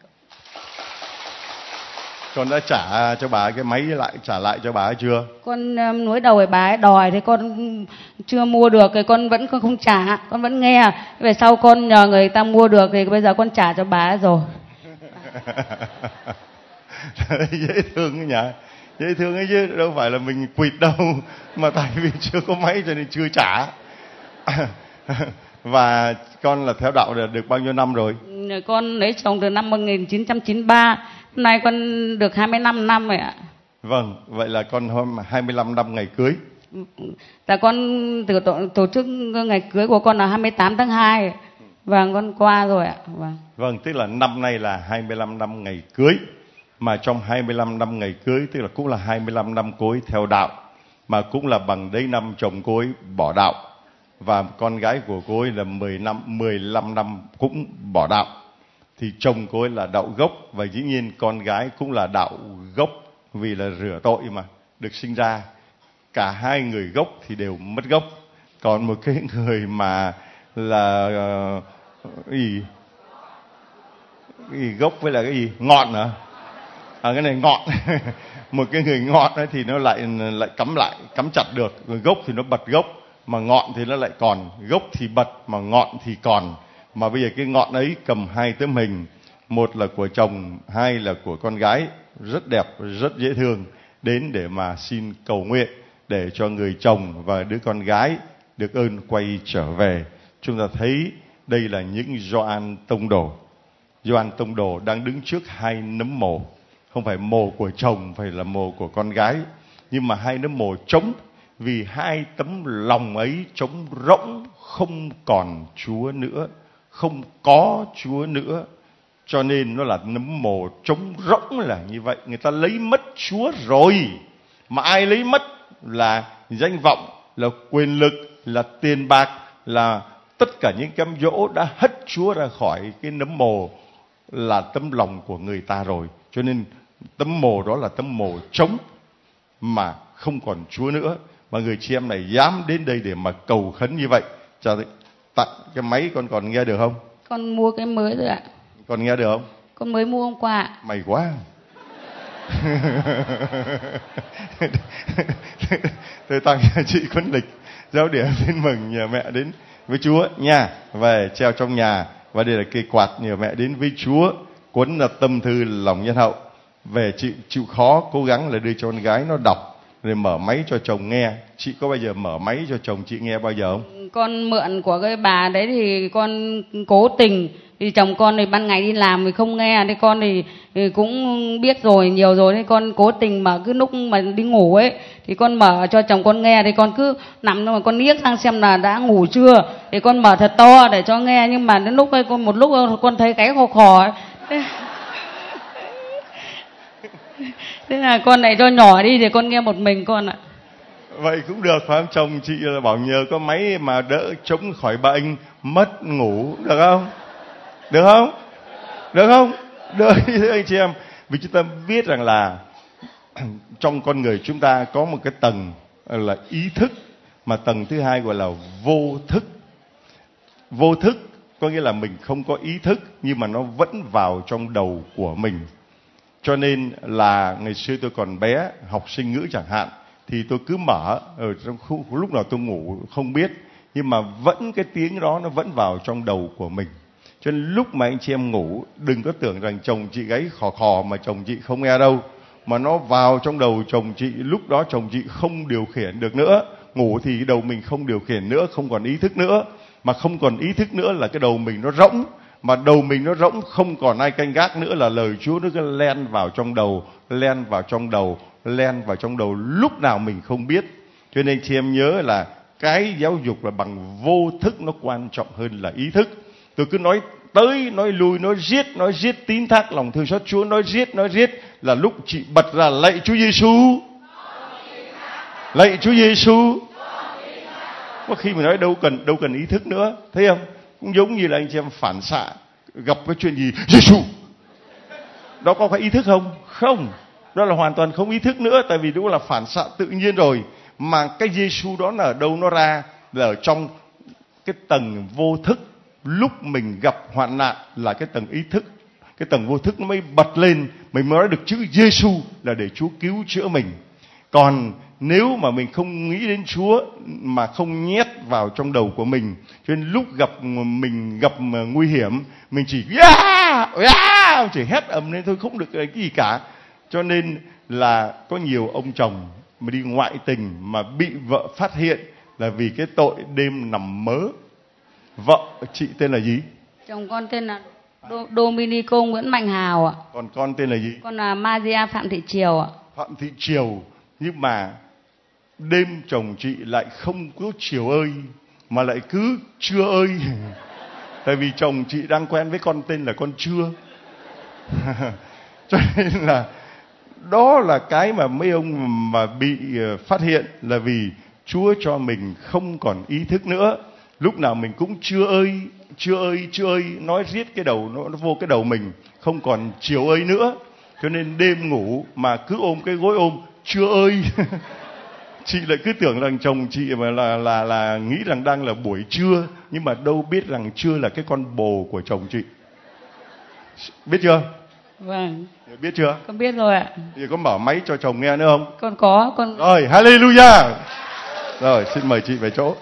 Con đã trả cho bà cái máy lại, trả lại cho bà ấy chưa? Con um, nói đầu với bà ấy đòi thì con chưa mua được, thì con vẫn con không trả, con vẫn nghe. Về sau con nhờ người ta mua được thì bây giờ con trả cho bà ấy rồi. Dễ thương ấy nhỉ? Dễ thương ấy chứ, đâu phải là mình quỵt đâu, mà tại vì chưa có máy cho nên chưa trả. Và con là theo đạo được bao nhiêu năm rồi? Con lấy chồng từ năm một nghìn chín trăm chín mươi ba, hôm nay con được hai mươi lăm năm rồi ạ. Vâng, vậy là con hôm hai mươi lăm năm ngày cưới. Dạ, con từ tổ, tổ chức ngày cưới của con là hai mươi tám tháng hai. Vâng, con qua rồi ạ. Vâng. Vâng, tức là năm nay là hai mươi lăm năm ngày cưới. Mà trong hai mươi lăm năm ngày cưới, tức là cũng là hai mươi lăm năm cô ấy theo đạo, mà cũng là bằng đấy năm chồng cô ấy bỏ đạo. Và con gái của cô ấy là mười năm, mười lăm năm cũng bỏ đạo. Thì chồng cô ấy là đạo gốc, và dĩ nhiên con gái cũng là đạo gốc, vì là rửa tội mà được sinh ra. Cả hai người gốc thì đều mất gốc. Còn một cái người mà là uh, gì? Cái gì gốc với là cái gì? Ngọn hả? À, cái này ngọn. Một cái người ngọn ấy thì nó lại lại cắm lại, cắm chặt được. Người gốc thì nó bật gốc, mà ngọn thì nó lại còn. Gốc thì bật mà ngọn thì còn. Mà bây giờ cái ngọn ấy cầm hai tấm hình, một là của chồng, hai là của con gái, rất đẹp, rất dễ thương, đến để mà xin cầu nguyện để cho người chồng và đứa con gái được ơn quay trở về. Chúng ta thấy đây là những Gioan tông đồ. Gioan tông đồ đang đứng trước hai nấm mồ, không phải mồ của chồng, phải là mồ của con gái, nhưng mà hai nấm mồ trống. vì hai tấm lòng ấy trống rỗng, không còn Chúa nữa, không có Chúa nữa. Cho nên nó là nấm mồ trống rỗng là như vậy. Người ta lấy mất Chúa rồi. Mà ai lấy mất là danh vọng, là quyền lực, là tiền bạc, là tất cả những cám dỗ đã hất Chúa ra khỏi cái nấm mồ, là tấm lòng của người ta rồi. Cho nên tấm mồ đó là tấm mồ trống mà không còn Chúa nữa. Mà người chị em này dám đến đây để mà cầu khấn như vậy. Chào tặng cái máy, con còn nghe được không? Con mua cái mới rồi ạ. Còn nghe được không? Con mới mua hôm qua ạ. May quá. Tôi tặng cho chị Quân Lịch giáo điểm tin mừng nhờ mẹ đến với Chúa nha, về treo trong nhà. Và đây là cây quạt nhờ mẹ đến với Chúa. Cuốn là tâm thư lòng nhân hậu. Về chị chịu khó cố gắng là đưa cho con gái nó đọc, rồi mở máy cho chồng nghe. Chị có bao giờ mở máy cho chồng chị nghe bao giờ không? Con mượn của cái bà đấy thì con cố tình. Thì chồng con thì ban ngày đi làm thì không nghe. Thì con thì, thì cũng biết rồi, nhiều rồi. Thì con cố tình mở cứ lúc mà đi ngủ ấy. Thì con mở cho chồng con nghe. Thì con cứ nằm mà con liếc sang xem là đã ngủ chưa. Thì con mở thật to để cho nghe. Nhưng mà đến lúc ấy, con một lúc con thấy cái khò khò ấy. Thế là con này cho nhỏ đi thì con nghe một mình con ạ. Vậy cũng được phải không? Chồng chị là bảo nhờ có máy mà đỡ chống khỏi bệnh mất ngủ, được không? Được không? Được không? Được thưa anh chị em. Vì chúng ta biết rằng là trong con người chúng ta có một cái tầng là ý thức, mà tầng thứ hai gọi là vô thức. Vô thức có nghĩa là mình không có ý thức nhưng mà nó vẫn vào trong đầu của mình. Cho nên là ngày xưa tôi còn bé, học sinh ngữ chẳng hạn, thì tôi cứ mở ở trong khu, lúc nào tôi ngủ không biết, nhưng mà vẫn cái tiếng đó nó vẫn vào trong đầu của mình. Cho nên lúc mà anh chị em ngủ, đừng có tưởng rằng chồng chị gáy khò khò mà chồng chị không nghe đâu, mà nó vào trong đầu chồng chị. Lúc đó chồng chị không điều khiển được nữa. Ngủ thì đầu mình không điều khiển nữa, không còn ý thức nữa. Mà không còn ý thức nữa là cái đầu mình nó rỗng. Mà đầu mình nó rỗng, không còn ai canh gác nữa là lời Chúa nó cứ len vào trong đầu, len vào trong đầu, len vào trong đầu lúc nào mình không biết. Cho nên chị em nhớ là cái giáo dục là bằng vô thức nó quan trọng hơn là ý thức. Tôi cứ nói tới, nói lui, nói giết, nói giết tín thác lòng thương xót Chúa, nói giết, nói giết là lúc chị bật ra lạy Chúa Giêsu, lạy Chúa Giêsu. Có khi mình nói đâu cần đâu cần ý thức nữa, thấy không? Cũng giống như là anh chị em phản xạ gặp cái chuyện gì Giêsu, đó có phải ý thức không? Không, đó là hoàn toàn không ý thức nữa, tại vì đó là phản xạ tự nhiên rồi. Mà cái Giêsu đó là ở đâu nó ra? Là ở trong cái tầng vô thức. Lúc mình gặp hoạn nạn là cái tầng ý thức, cái tầng vô thức nó mới bật lên, mình mới nói được chữ Giêsu là để Chúa cứu chữa mình. Còn nếu mà mình không nghĩ đến Chúa mà không nhét vào trong đầu của mình, cho nên lúc gặp mình gặp nguy hiểm, mình chỉ yeah, yeah, chỉ hét ầm lên thôi, không được cái gì cả. Cho nên là có nhiều ông chồng mà đi ngoại tình mà bị vợ phát hiện là vì cái tội đêm nằm mớ. Vợ chị tên là gì? Chồng con tên là Do- Dominico Nguyễn Mạnh Hào ạ. Còn con tên là gì? Con là Maria Phạm Thị Triều ạ. Phạm Thị Triều. Nhưng mà đêm chồng chị lại không có chiều ơi, mà lại cứ trưa ơi. Tại vì chồng chị đang quen với con tên là con trưa. Cho nên là đó là cái mà mấy ông mà bị phát hiện là vì Chúa cho mình không còn ý thức nữa. Lúc nào mình cũng chưa ơi, chưa ơi, chưa ơi, nói riết cái đầu nó, nó vô cái đầu mình, không còn chiều ơi nữa. Cho nên đêm ngủ mà cứ ôm cái gối ôm chưa ơi. Chị lại cứ tưởng rằng chồng chị mà là là là nghĩ rằng đang là buổi trưa, nhưng mà đâu biết rằng trưa là cái con bồ của chồng chị. Biết chưa? Vâng. Biết chưa? Con biết rồi ạ. Giờ có mở máy cho chồng nghe nữa không? Con có, con. Rồi, hallelujah. Rồi, xin mời chị về chỗ.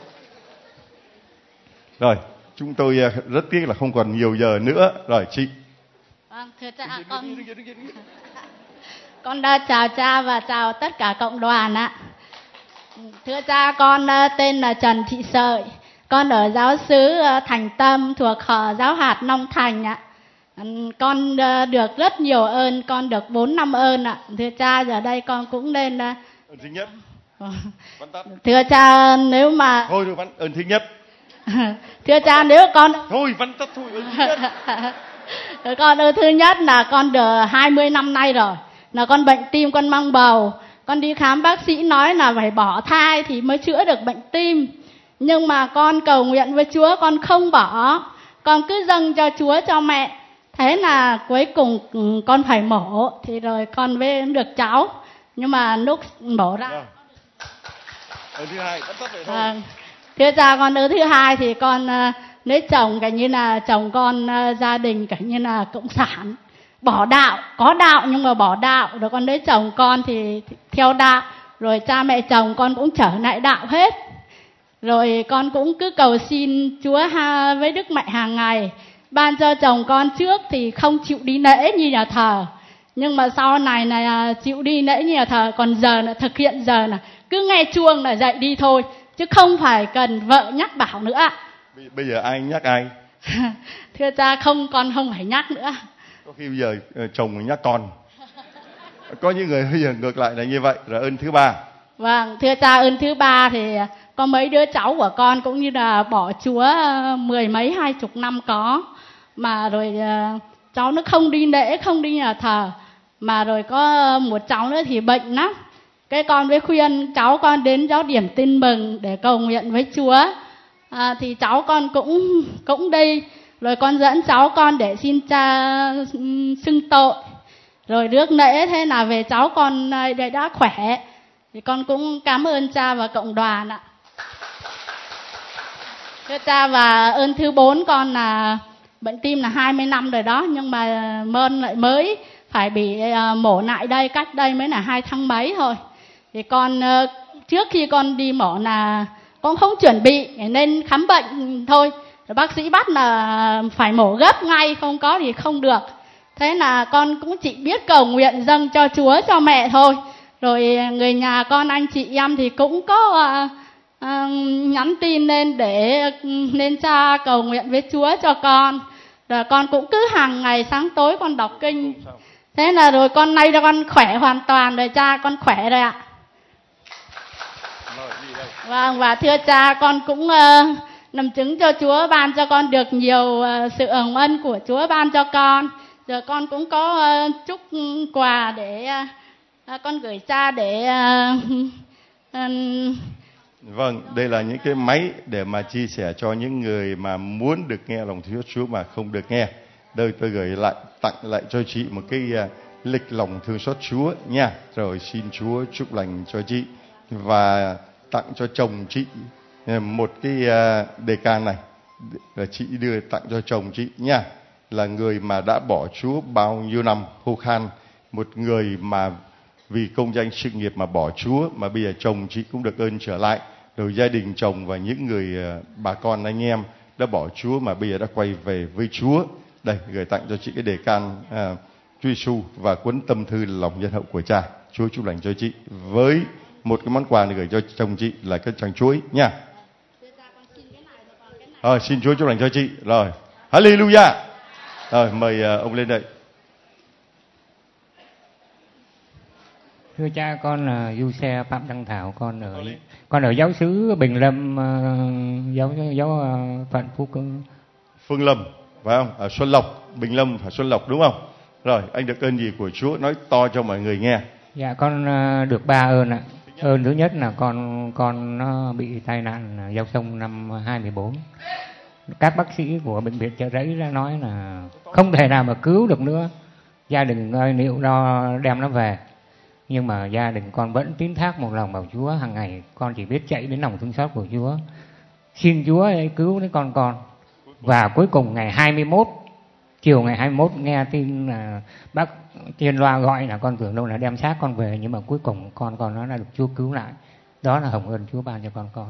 Rồi, chúng tôi rất tiếc là không còn nhiều giờ nữa. Rồi, chị. Vâng, thưa cha, con con đã chào cha và chào tất cả cộng đoàn ạ. Thưa cha, con tên là Trần Thị Sợi, con ở giáo xứ Thành Tâm thuộc họ giáo hạt Long Thành ạ. Con được rất nhiều ơn, con được bốn năm ơn ạ. Thưa cha, giờ đây con cũng lên. Ơn thứ nhất. Thưa cha, nếu mà thôi rồi, Văn ơn thứ nhất. Thưa cha, nếu con thôi Văn tắt thôi ơn thứ nhất. Con ơn thứ nhất là con được hai mươi năm nay rồi, là con bệnh tim, con mang bầu. Con đi khám bác sĩ nói là phải bỏ thai thì mới chữa được bệnh tim. Nhưng mà con cầu nguyện với Chúa, con không bỏ, con cứ dâng cho Chúa, cho mẹ. Thế là cuối cùng con phải mổ, thì rồi con mới được cháu. Nhưng mà lúc mổ ra ơn thứ hai vẫn tắt vậy thôi. À, thưa cha, con ơn thứ hai thì con uh, lấy chồng cả như là chồng con uh, gia đình cả như là cộng sản, bỏ đạo, có đạo nhưng mà bỏ đạo. Rồi con lấy chồng con thì theo đạo, rồi cha mẹ chồng con cũng trở lại đạo hết. Rồi con cũng cứ cầu xin Chúa ha, với Đức Mẹ hàng ngày ban cho chồng con. Trước thì không chịu đi lễ như nhà thờ, nhưng mà sau này là chịu đi lễ như nhà thờ. Còn giờ là thực hiện, giờ là cứ nghe chuông là dậy đi thôi, chứ không phải cần vợ nhắc bảo nữa. Bây giờ ai nhắc ai? Thưa cha, không, con không phải nhắc nữa. Có khi bây giờ chồng nhắc con. Có những người bây giờ ngược lại là như vậy. Rồi ơn thứ ba. Vâng, thưa cha, ơn thứ ba thì có mấy đứa cháu của con cũng như là bỏ Chúa mười mấy hai chục năm có. Mà rồi cháu nó không đi lễ, không đi nhà thờ. Mà rồi có một cháu nữa thì bệnh lắm. Cái con với khuyên cháu con đến giáo điểm Tin Mừng để cầu nguyện với Chúa. À, thì cháu con cũng cũng đi. Rồi con dẫn cháu con để xin cha xưng tội. Rồi rước lễ, thế là về cháu con đây đã khỏe. Thì con cũng cảm ơn cha và cộng đoàn ạ. Thưa cha, và ơn thứ bốn, con là bệnh tim là hai mươi năm rồi đó. Nhưng mà mơn lại mới phải bị mổ lại đây, cách đây mới là hai tháng mấy thôi. Thì con trước khi con đi mổ là con không chuẩn bị nên khám bệnh thôi. Rồi bác sĩ bắt là phải mổ gấp ngay, không có thì không được. Thế là con cũng chỉ biết cầu nguyện dâng cho Chúa, cho mẹ thôi. Rồi người nhà con, anh chị em thì cũng có uh, uh, nhắn tin lên để lên cha cầu nguyện với Chúa cho con. Rồi con cũng cứ hàng ngày sáng tối con đọc kinh. Thế là rồi con nay ra con khỏe hoàn toàn rồi cha, con khỏe rồi ạ. Vâng, và thưa cha, con cũng uh, làm chứng cho Chúa ban cho con được nhiều uh, sự ơn ân của Chúa ban cho con. Giờ con cũng có uh, chút quà để uh, con gửi cha để uh, uh, vâng, đây là những cái máy để mà chia sẻ cho những người mà muốn được nghe lòng thương xót Chúa mà không được nghe. Đây tôi gửi lại, tặng lại cho chị một cái uh, lịch lòng thương xót Chúa nha. Rồi xin Chúa chúc lành cho chị. Và tặng cho chồng chị một cái uh, đề can này là chị đưa tặng cho chồng chị nha. Là người mà đã bỏ Chúa bao nhiêu năm khô khan, một người mà vì công danh sự nghiệp mà bỏ Chúa, mà bây giờ chồng chị cũng được ơn trở lại. Rồi gia đình chồng và những người uh, bà con anh em đã bỏ Chúa mà bây giờ đã quay về với Chúa. Đây, gửi tặng cho chị cái đề can uh, Chúa Giêsu và cuốn tâm thư lòng nhân hậu của cha. Chúa chúc lành cho chị với một cái món quà này gửi cho chồng chị là cái tràng chuối nha. Rồi, xin Chúa chúc lành cho chị. Rồi, Hallelujah. Rồi, mời uh, ông lên đây. Thưa cha, con là du xe Phạm Đăng Thảo, con ở con ở giáo xứ Bình Lâm, uh, giáo giáo uh, Phận Phú Cưng. Phương Lâm, phải không? Ở Xuân Lộc, Bình Lâm phải Xuân Lộc đúng không? Rồi, anh được ơn gì của Chúa nói to cho mọi người nghe. Dạ, con uh, được ba ơn ạ. Ơn thứ nhất là con con nó bị tai nạn giao thông năm hai mươi bốn. Các bác sĩ của bệnh viện Chợ Rẫy đã nói là không thể nào mà cứu được nữa. Gia đình ơi liệu lo đem nó về. Nhưng mà gia đình con vẫn tín thác một lòng vào Chúa. Hàng ngày con chỉ biết chạy đến lòng thương xót của Chúa, xin Chúa cứu đến con con. Và cuối cùng ngày hai mươi mốt, chiều ngày hai mươi mốt nghe tin là bác trên loa gọi là con tưởng đâu là đem xác con về, nhưng mà cuối cùng con con nó đã được Chúa cứu lại. Đó là hồng ân Chúa ban cho con con.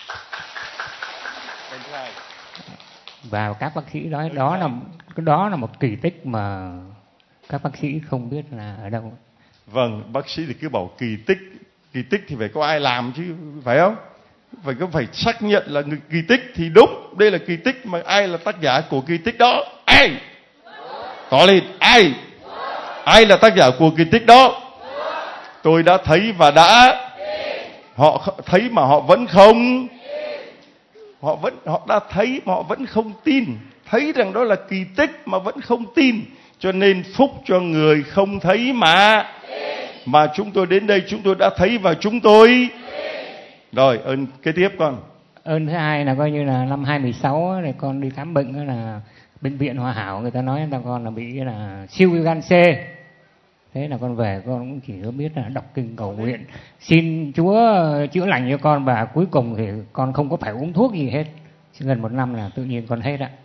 Và các bác sĩ nói đó là đó là một kỳ tích mà các bác sĩ không biết là ở đâu. Vâng, bác sĩ thì cứ bảo kỳ tích, kỳ tích thì phải có ai làm chứ, phải không? Phải có phải xác nhận là kỳ tích thì đúng, đây là kỳ tích, mà ai là tác giả của kỳ tích đó? Ai? Tỏ lên, ai? Ai là tác giả của kỳ tích đó? Tôi đã thấy và đã Họ thấy mà họ vẫn không, họ vẫn họ đã thấy mà họ vẫn không tin, thấy rằng đó là kỳ tích mà vẫn không tin. Cho nên phúc cho người không thấy mà mà chúng tôi đến đây chúng tôi đã thấy và chúng tôi. Rồi ơn kế tiếp con. Ơn thứ hai là coi như là năm hai mười sáu này con đi khám bệnh là bệnh viện Hòa Hảo, người ta nói là con là bị là siêu vi gan C. Thế là con về con cũng chỉ có biết là đọc kinh cầu nguyện xin Chúa chữa lành cho con, và cuối cùng thì con không có phải uống thuốc gì hết. Gần một năm là tự nhiên con hết ạ.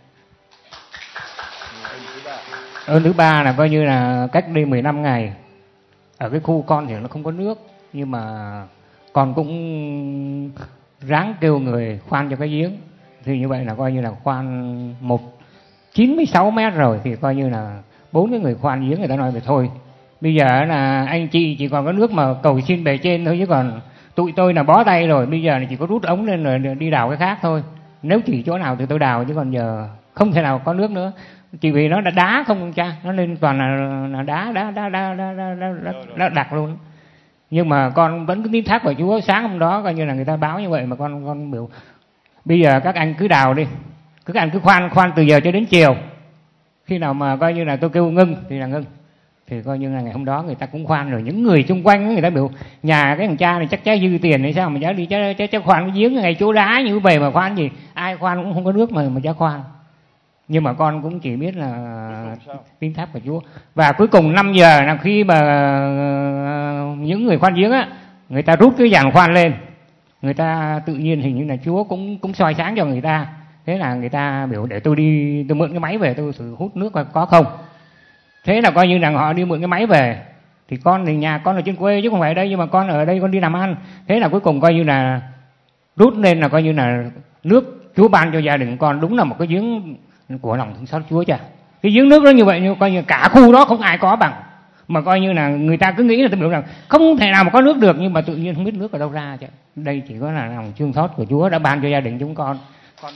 Ơn thứ ba là coi như là cách đây mười lăm ngày ở cái khu con thì nó không có nước, nhưng mà con cũng ráng kêu người khoan cho cái giếng. Thì như vậy là coi như là khoan một chín mươi sáu mét rồi, thì coi như là bốn cái người khoan giếng người ta nói về thôi, bây giờ là anh chị chỉ còn có nước mà cầu xin bề trên thôi, chứ còn tụi tôi là bó tay rồi, bây giờ chỉ có rút ống lên rồi đi đào cái khác thôi. Nếu chỉ chỗ nào thì tôi đào, chứ còn giờ không thể nào có nước nữa. Chỉ vì nó đã đá không cha, nó lên toàn là, là đá đá đá đá đá đá, đá, đá, đá đặc luôn. Nhưng mà con vẫn cứ tín thác vào Chúa. Sáng hôm đó coi như là người ta báo như vậy mà con con biểu bây giờ các anh cứ đào đi, các anh cứ khoan khoan từ giờ cho đến chiều, khi nào mà coi như là tôi kêu ngưng thì là ngưng. Thì coi như là ngày hôm đó người ta cũng khoan rồi. Những người xung quanh người ta biểu nhà cái thằng cha này chắc chắn dư tiền hay sao mà cháu đi cháu, cháu, cháu khoan cái giếng ngày chỗ đá như vậy mà khoan gì, ai khoan cũng không có nước mà mà cháu khoan. Nhưng mà con cũng chỉ biết là tin thác của Chúa. Và cuối cùng năm giờ là khi mà những người khoan giếng á, người ta rút cái dàn khoan lên, người ta tự nhiên hình như là Chúa cũng cũng soi sáng cho người ta. Thế là người ta biểu để tôi đi, tôi mượn cái máy về tôi thử hút nước có không. Thế là coi như là họ đi mượn cái máy về. Thì con thì nhà con ở trên quê chứ không phải ở đây, nhưng mà con ở đây con đi làm ăn. Thế là cuối cùng coi như là rút lên là coi như là nước Chúa ban cho gia đình con, đúng là một cái giếng của lòng thương xót Chúa cha. Cái giếng nước đó như vậy, như coi như cả khu đó không ai có bằng. Mà coi như là người ta cứ nghĩ là tôi biểu rằng không thể nào mà có nước được, nhưng mà tự nhiên không biết nước ở đâu ra chứ. Đây chỉ có là lòng thương xót của Chúa đã ban cho gia đình chúng con. con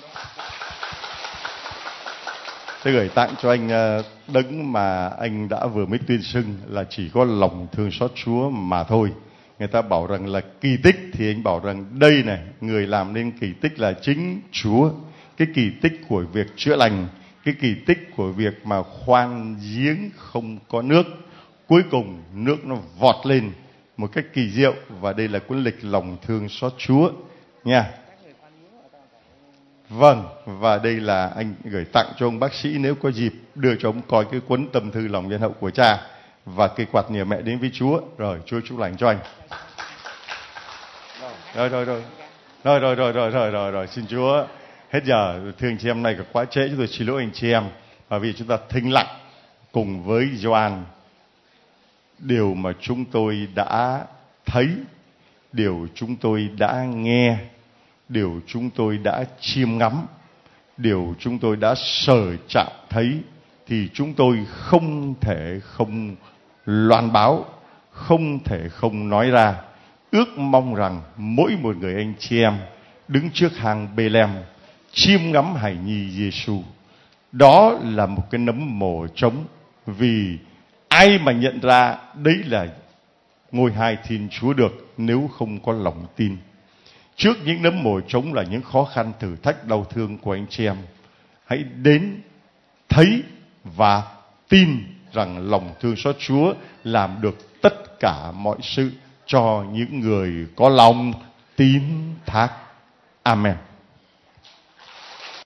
Tôi gửi tặng cho anh đấng mà anh đã vừa mới tuyên xưng là chỉ có lòng thương xót Chúa mà thôi. Người ta bảo rằng là kỳ tích, thì anh bảo rằng đây này, người làm nên kỳ tích là chính Chúa. Cái kỳ tích của việc chữa lành, cái kỳ tích của việc mà khoan giếng không có nước, cuối cùng nước nó vọt lên một cách kỳ diệu. Và đây là cuốn lịch lòng thương xót Chúa nha. Vâng, và đây là anh gửi tặng cho ông bác sĩ, nếu có dịp đưa cho ông coi cái cuốn tâm thư lòng nhân hậu của cha và cây quạt nhờ mẹ đến với Chúa. Rồi, Chúa chúc lành cho anh. Rồi rồi rồi. Rồi rồi rồi rồi rồi rồi rồi, xin Chúa. Hết giờ, thưa anh chị em, này là quá trễ, chúng tôi xin lỗi anh chị em. Và vì chúng ta thinh lặng cùng với Gioan, điều mà chúng tôi đã thấy, điều chúng tôi đã nghe, điều chúng tôi đã chiêm ngắm, điều chúng tôi đã sờ chạm thấy, thì chúng tôi không thể không loan báo, không thể không nói ra. Ước mong rằng mỗi một người anh chị em đứng trước hang Bê-lem chiêm ngắm hài nhi Giêsu, đó là một cái nấm mồ trống. Vì ai mà nhận ra đấy là ngôi hai Thiên Chúa được nếu không có lòng tin. Trước những nấm mồ trống là những khó khăn, thử thách, đau thương của anh chị em, hãy đến thấy và tin rằng lòng thương xót Chúa làm được tất cả mọi sự cho những người có lòng tín thác. Amen.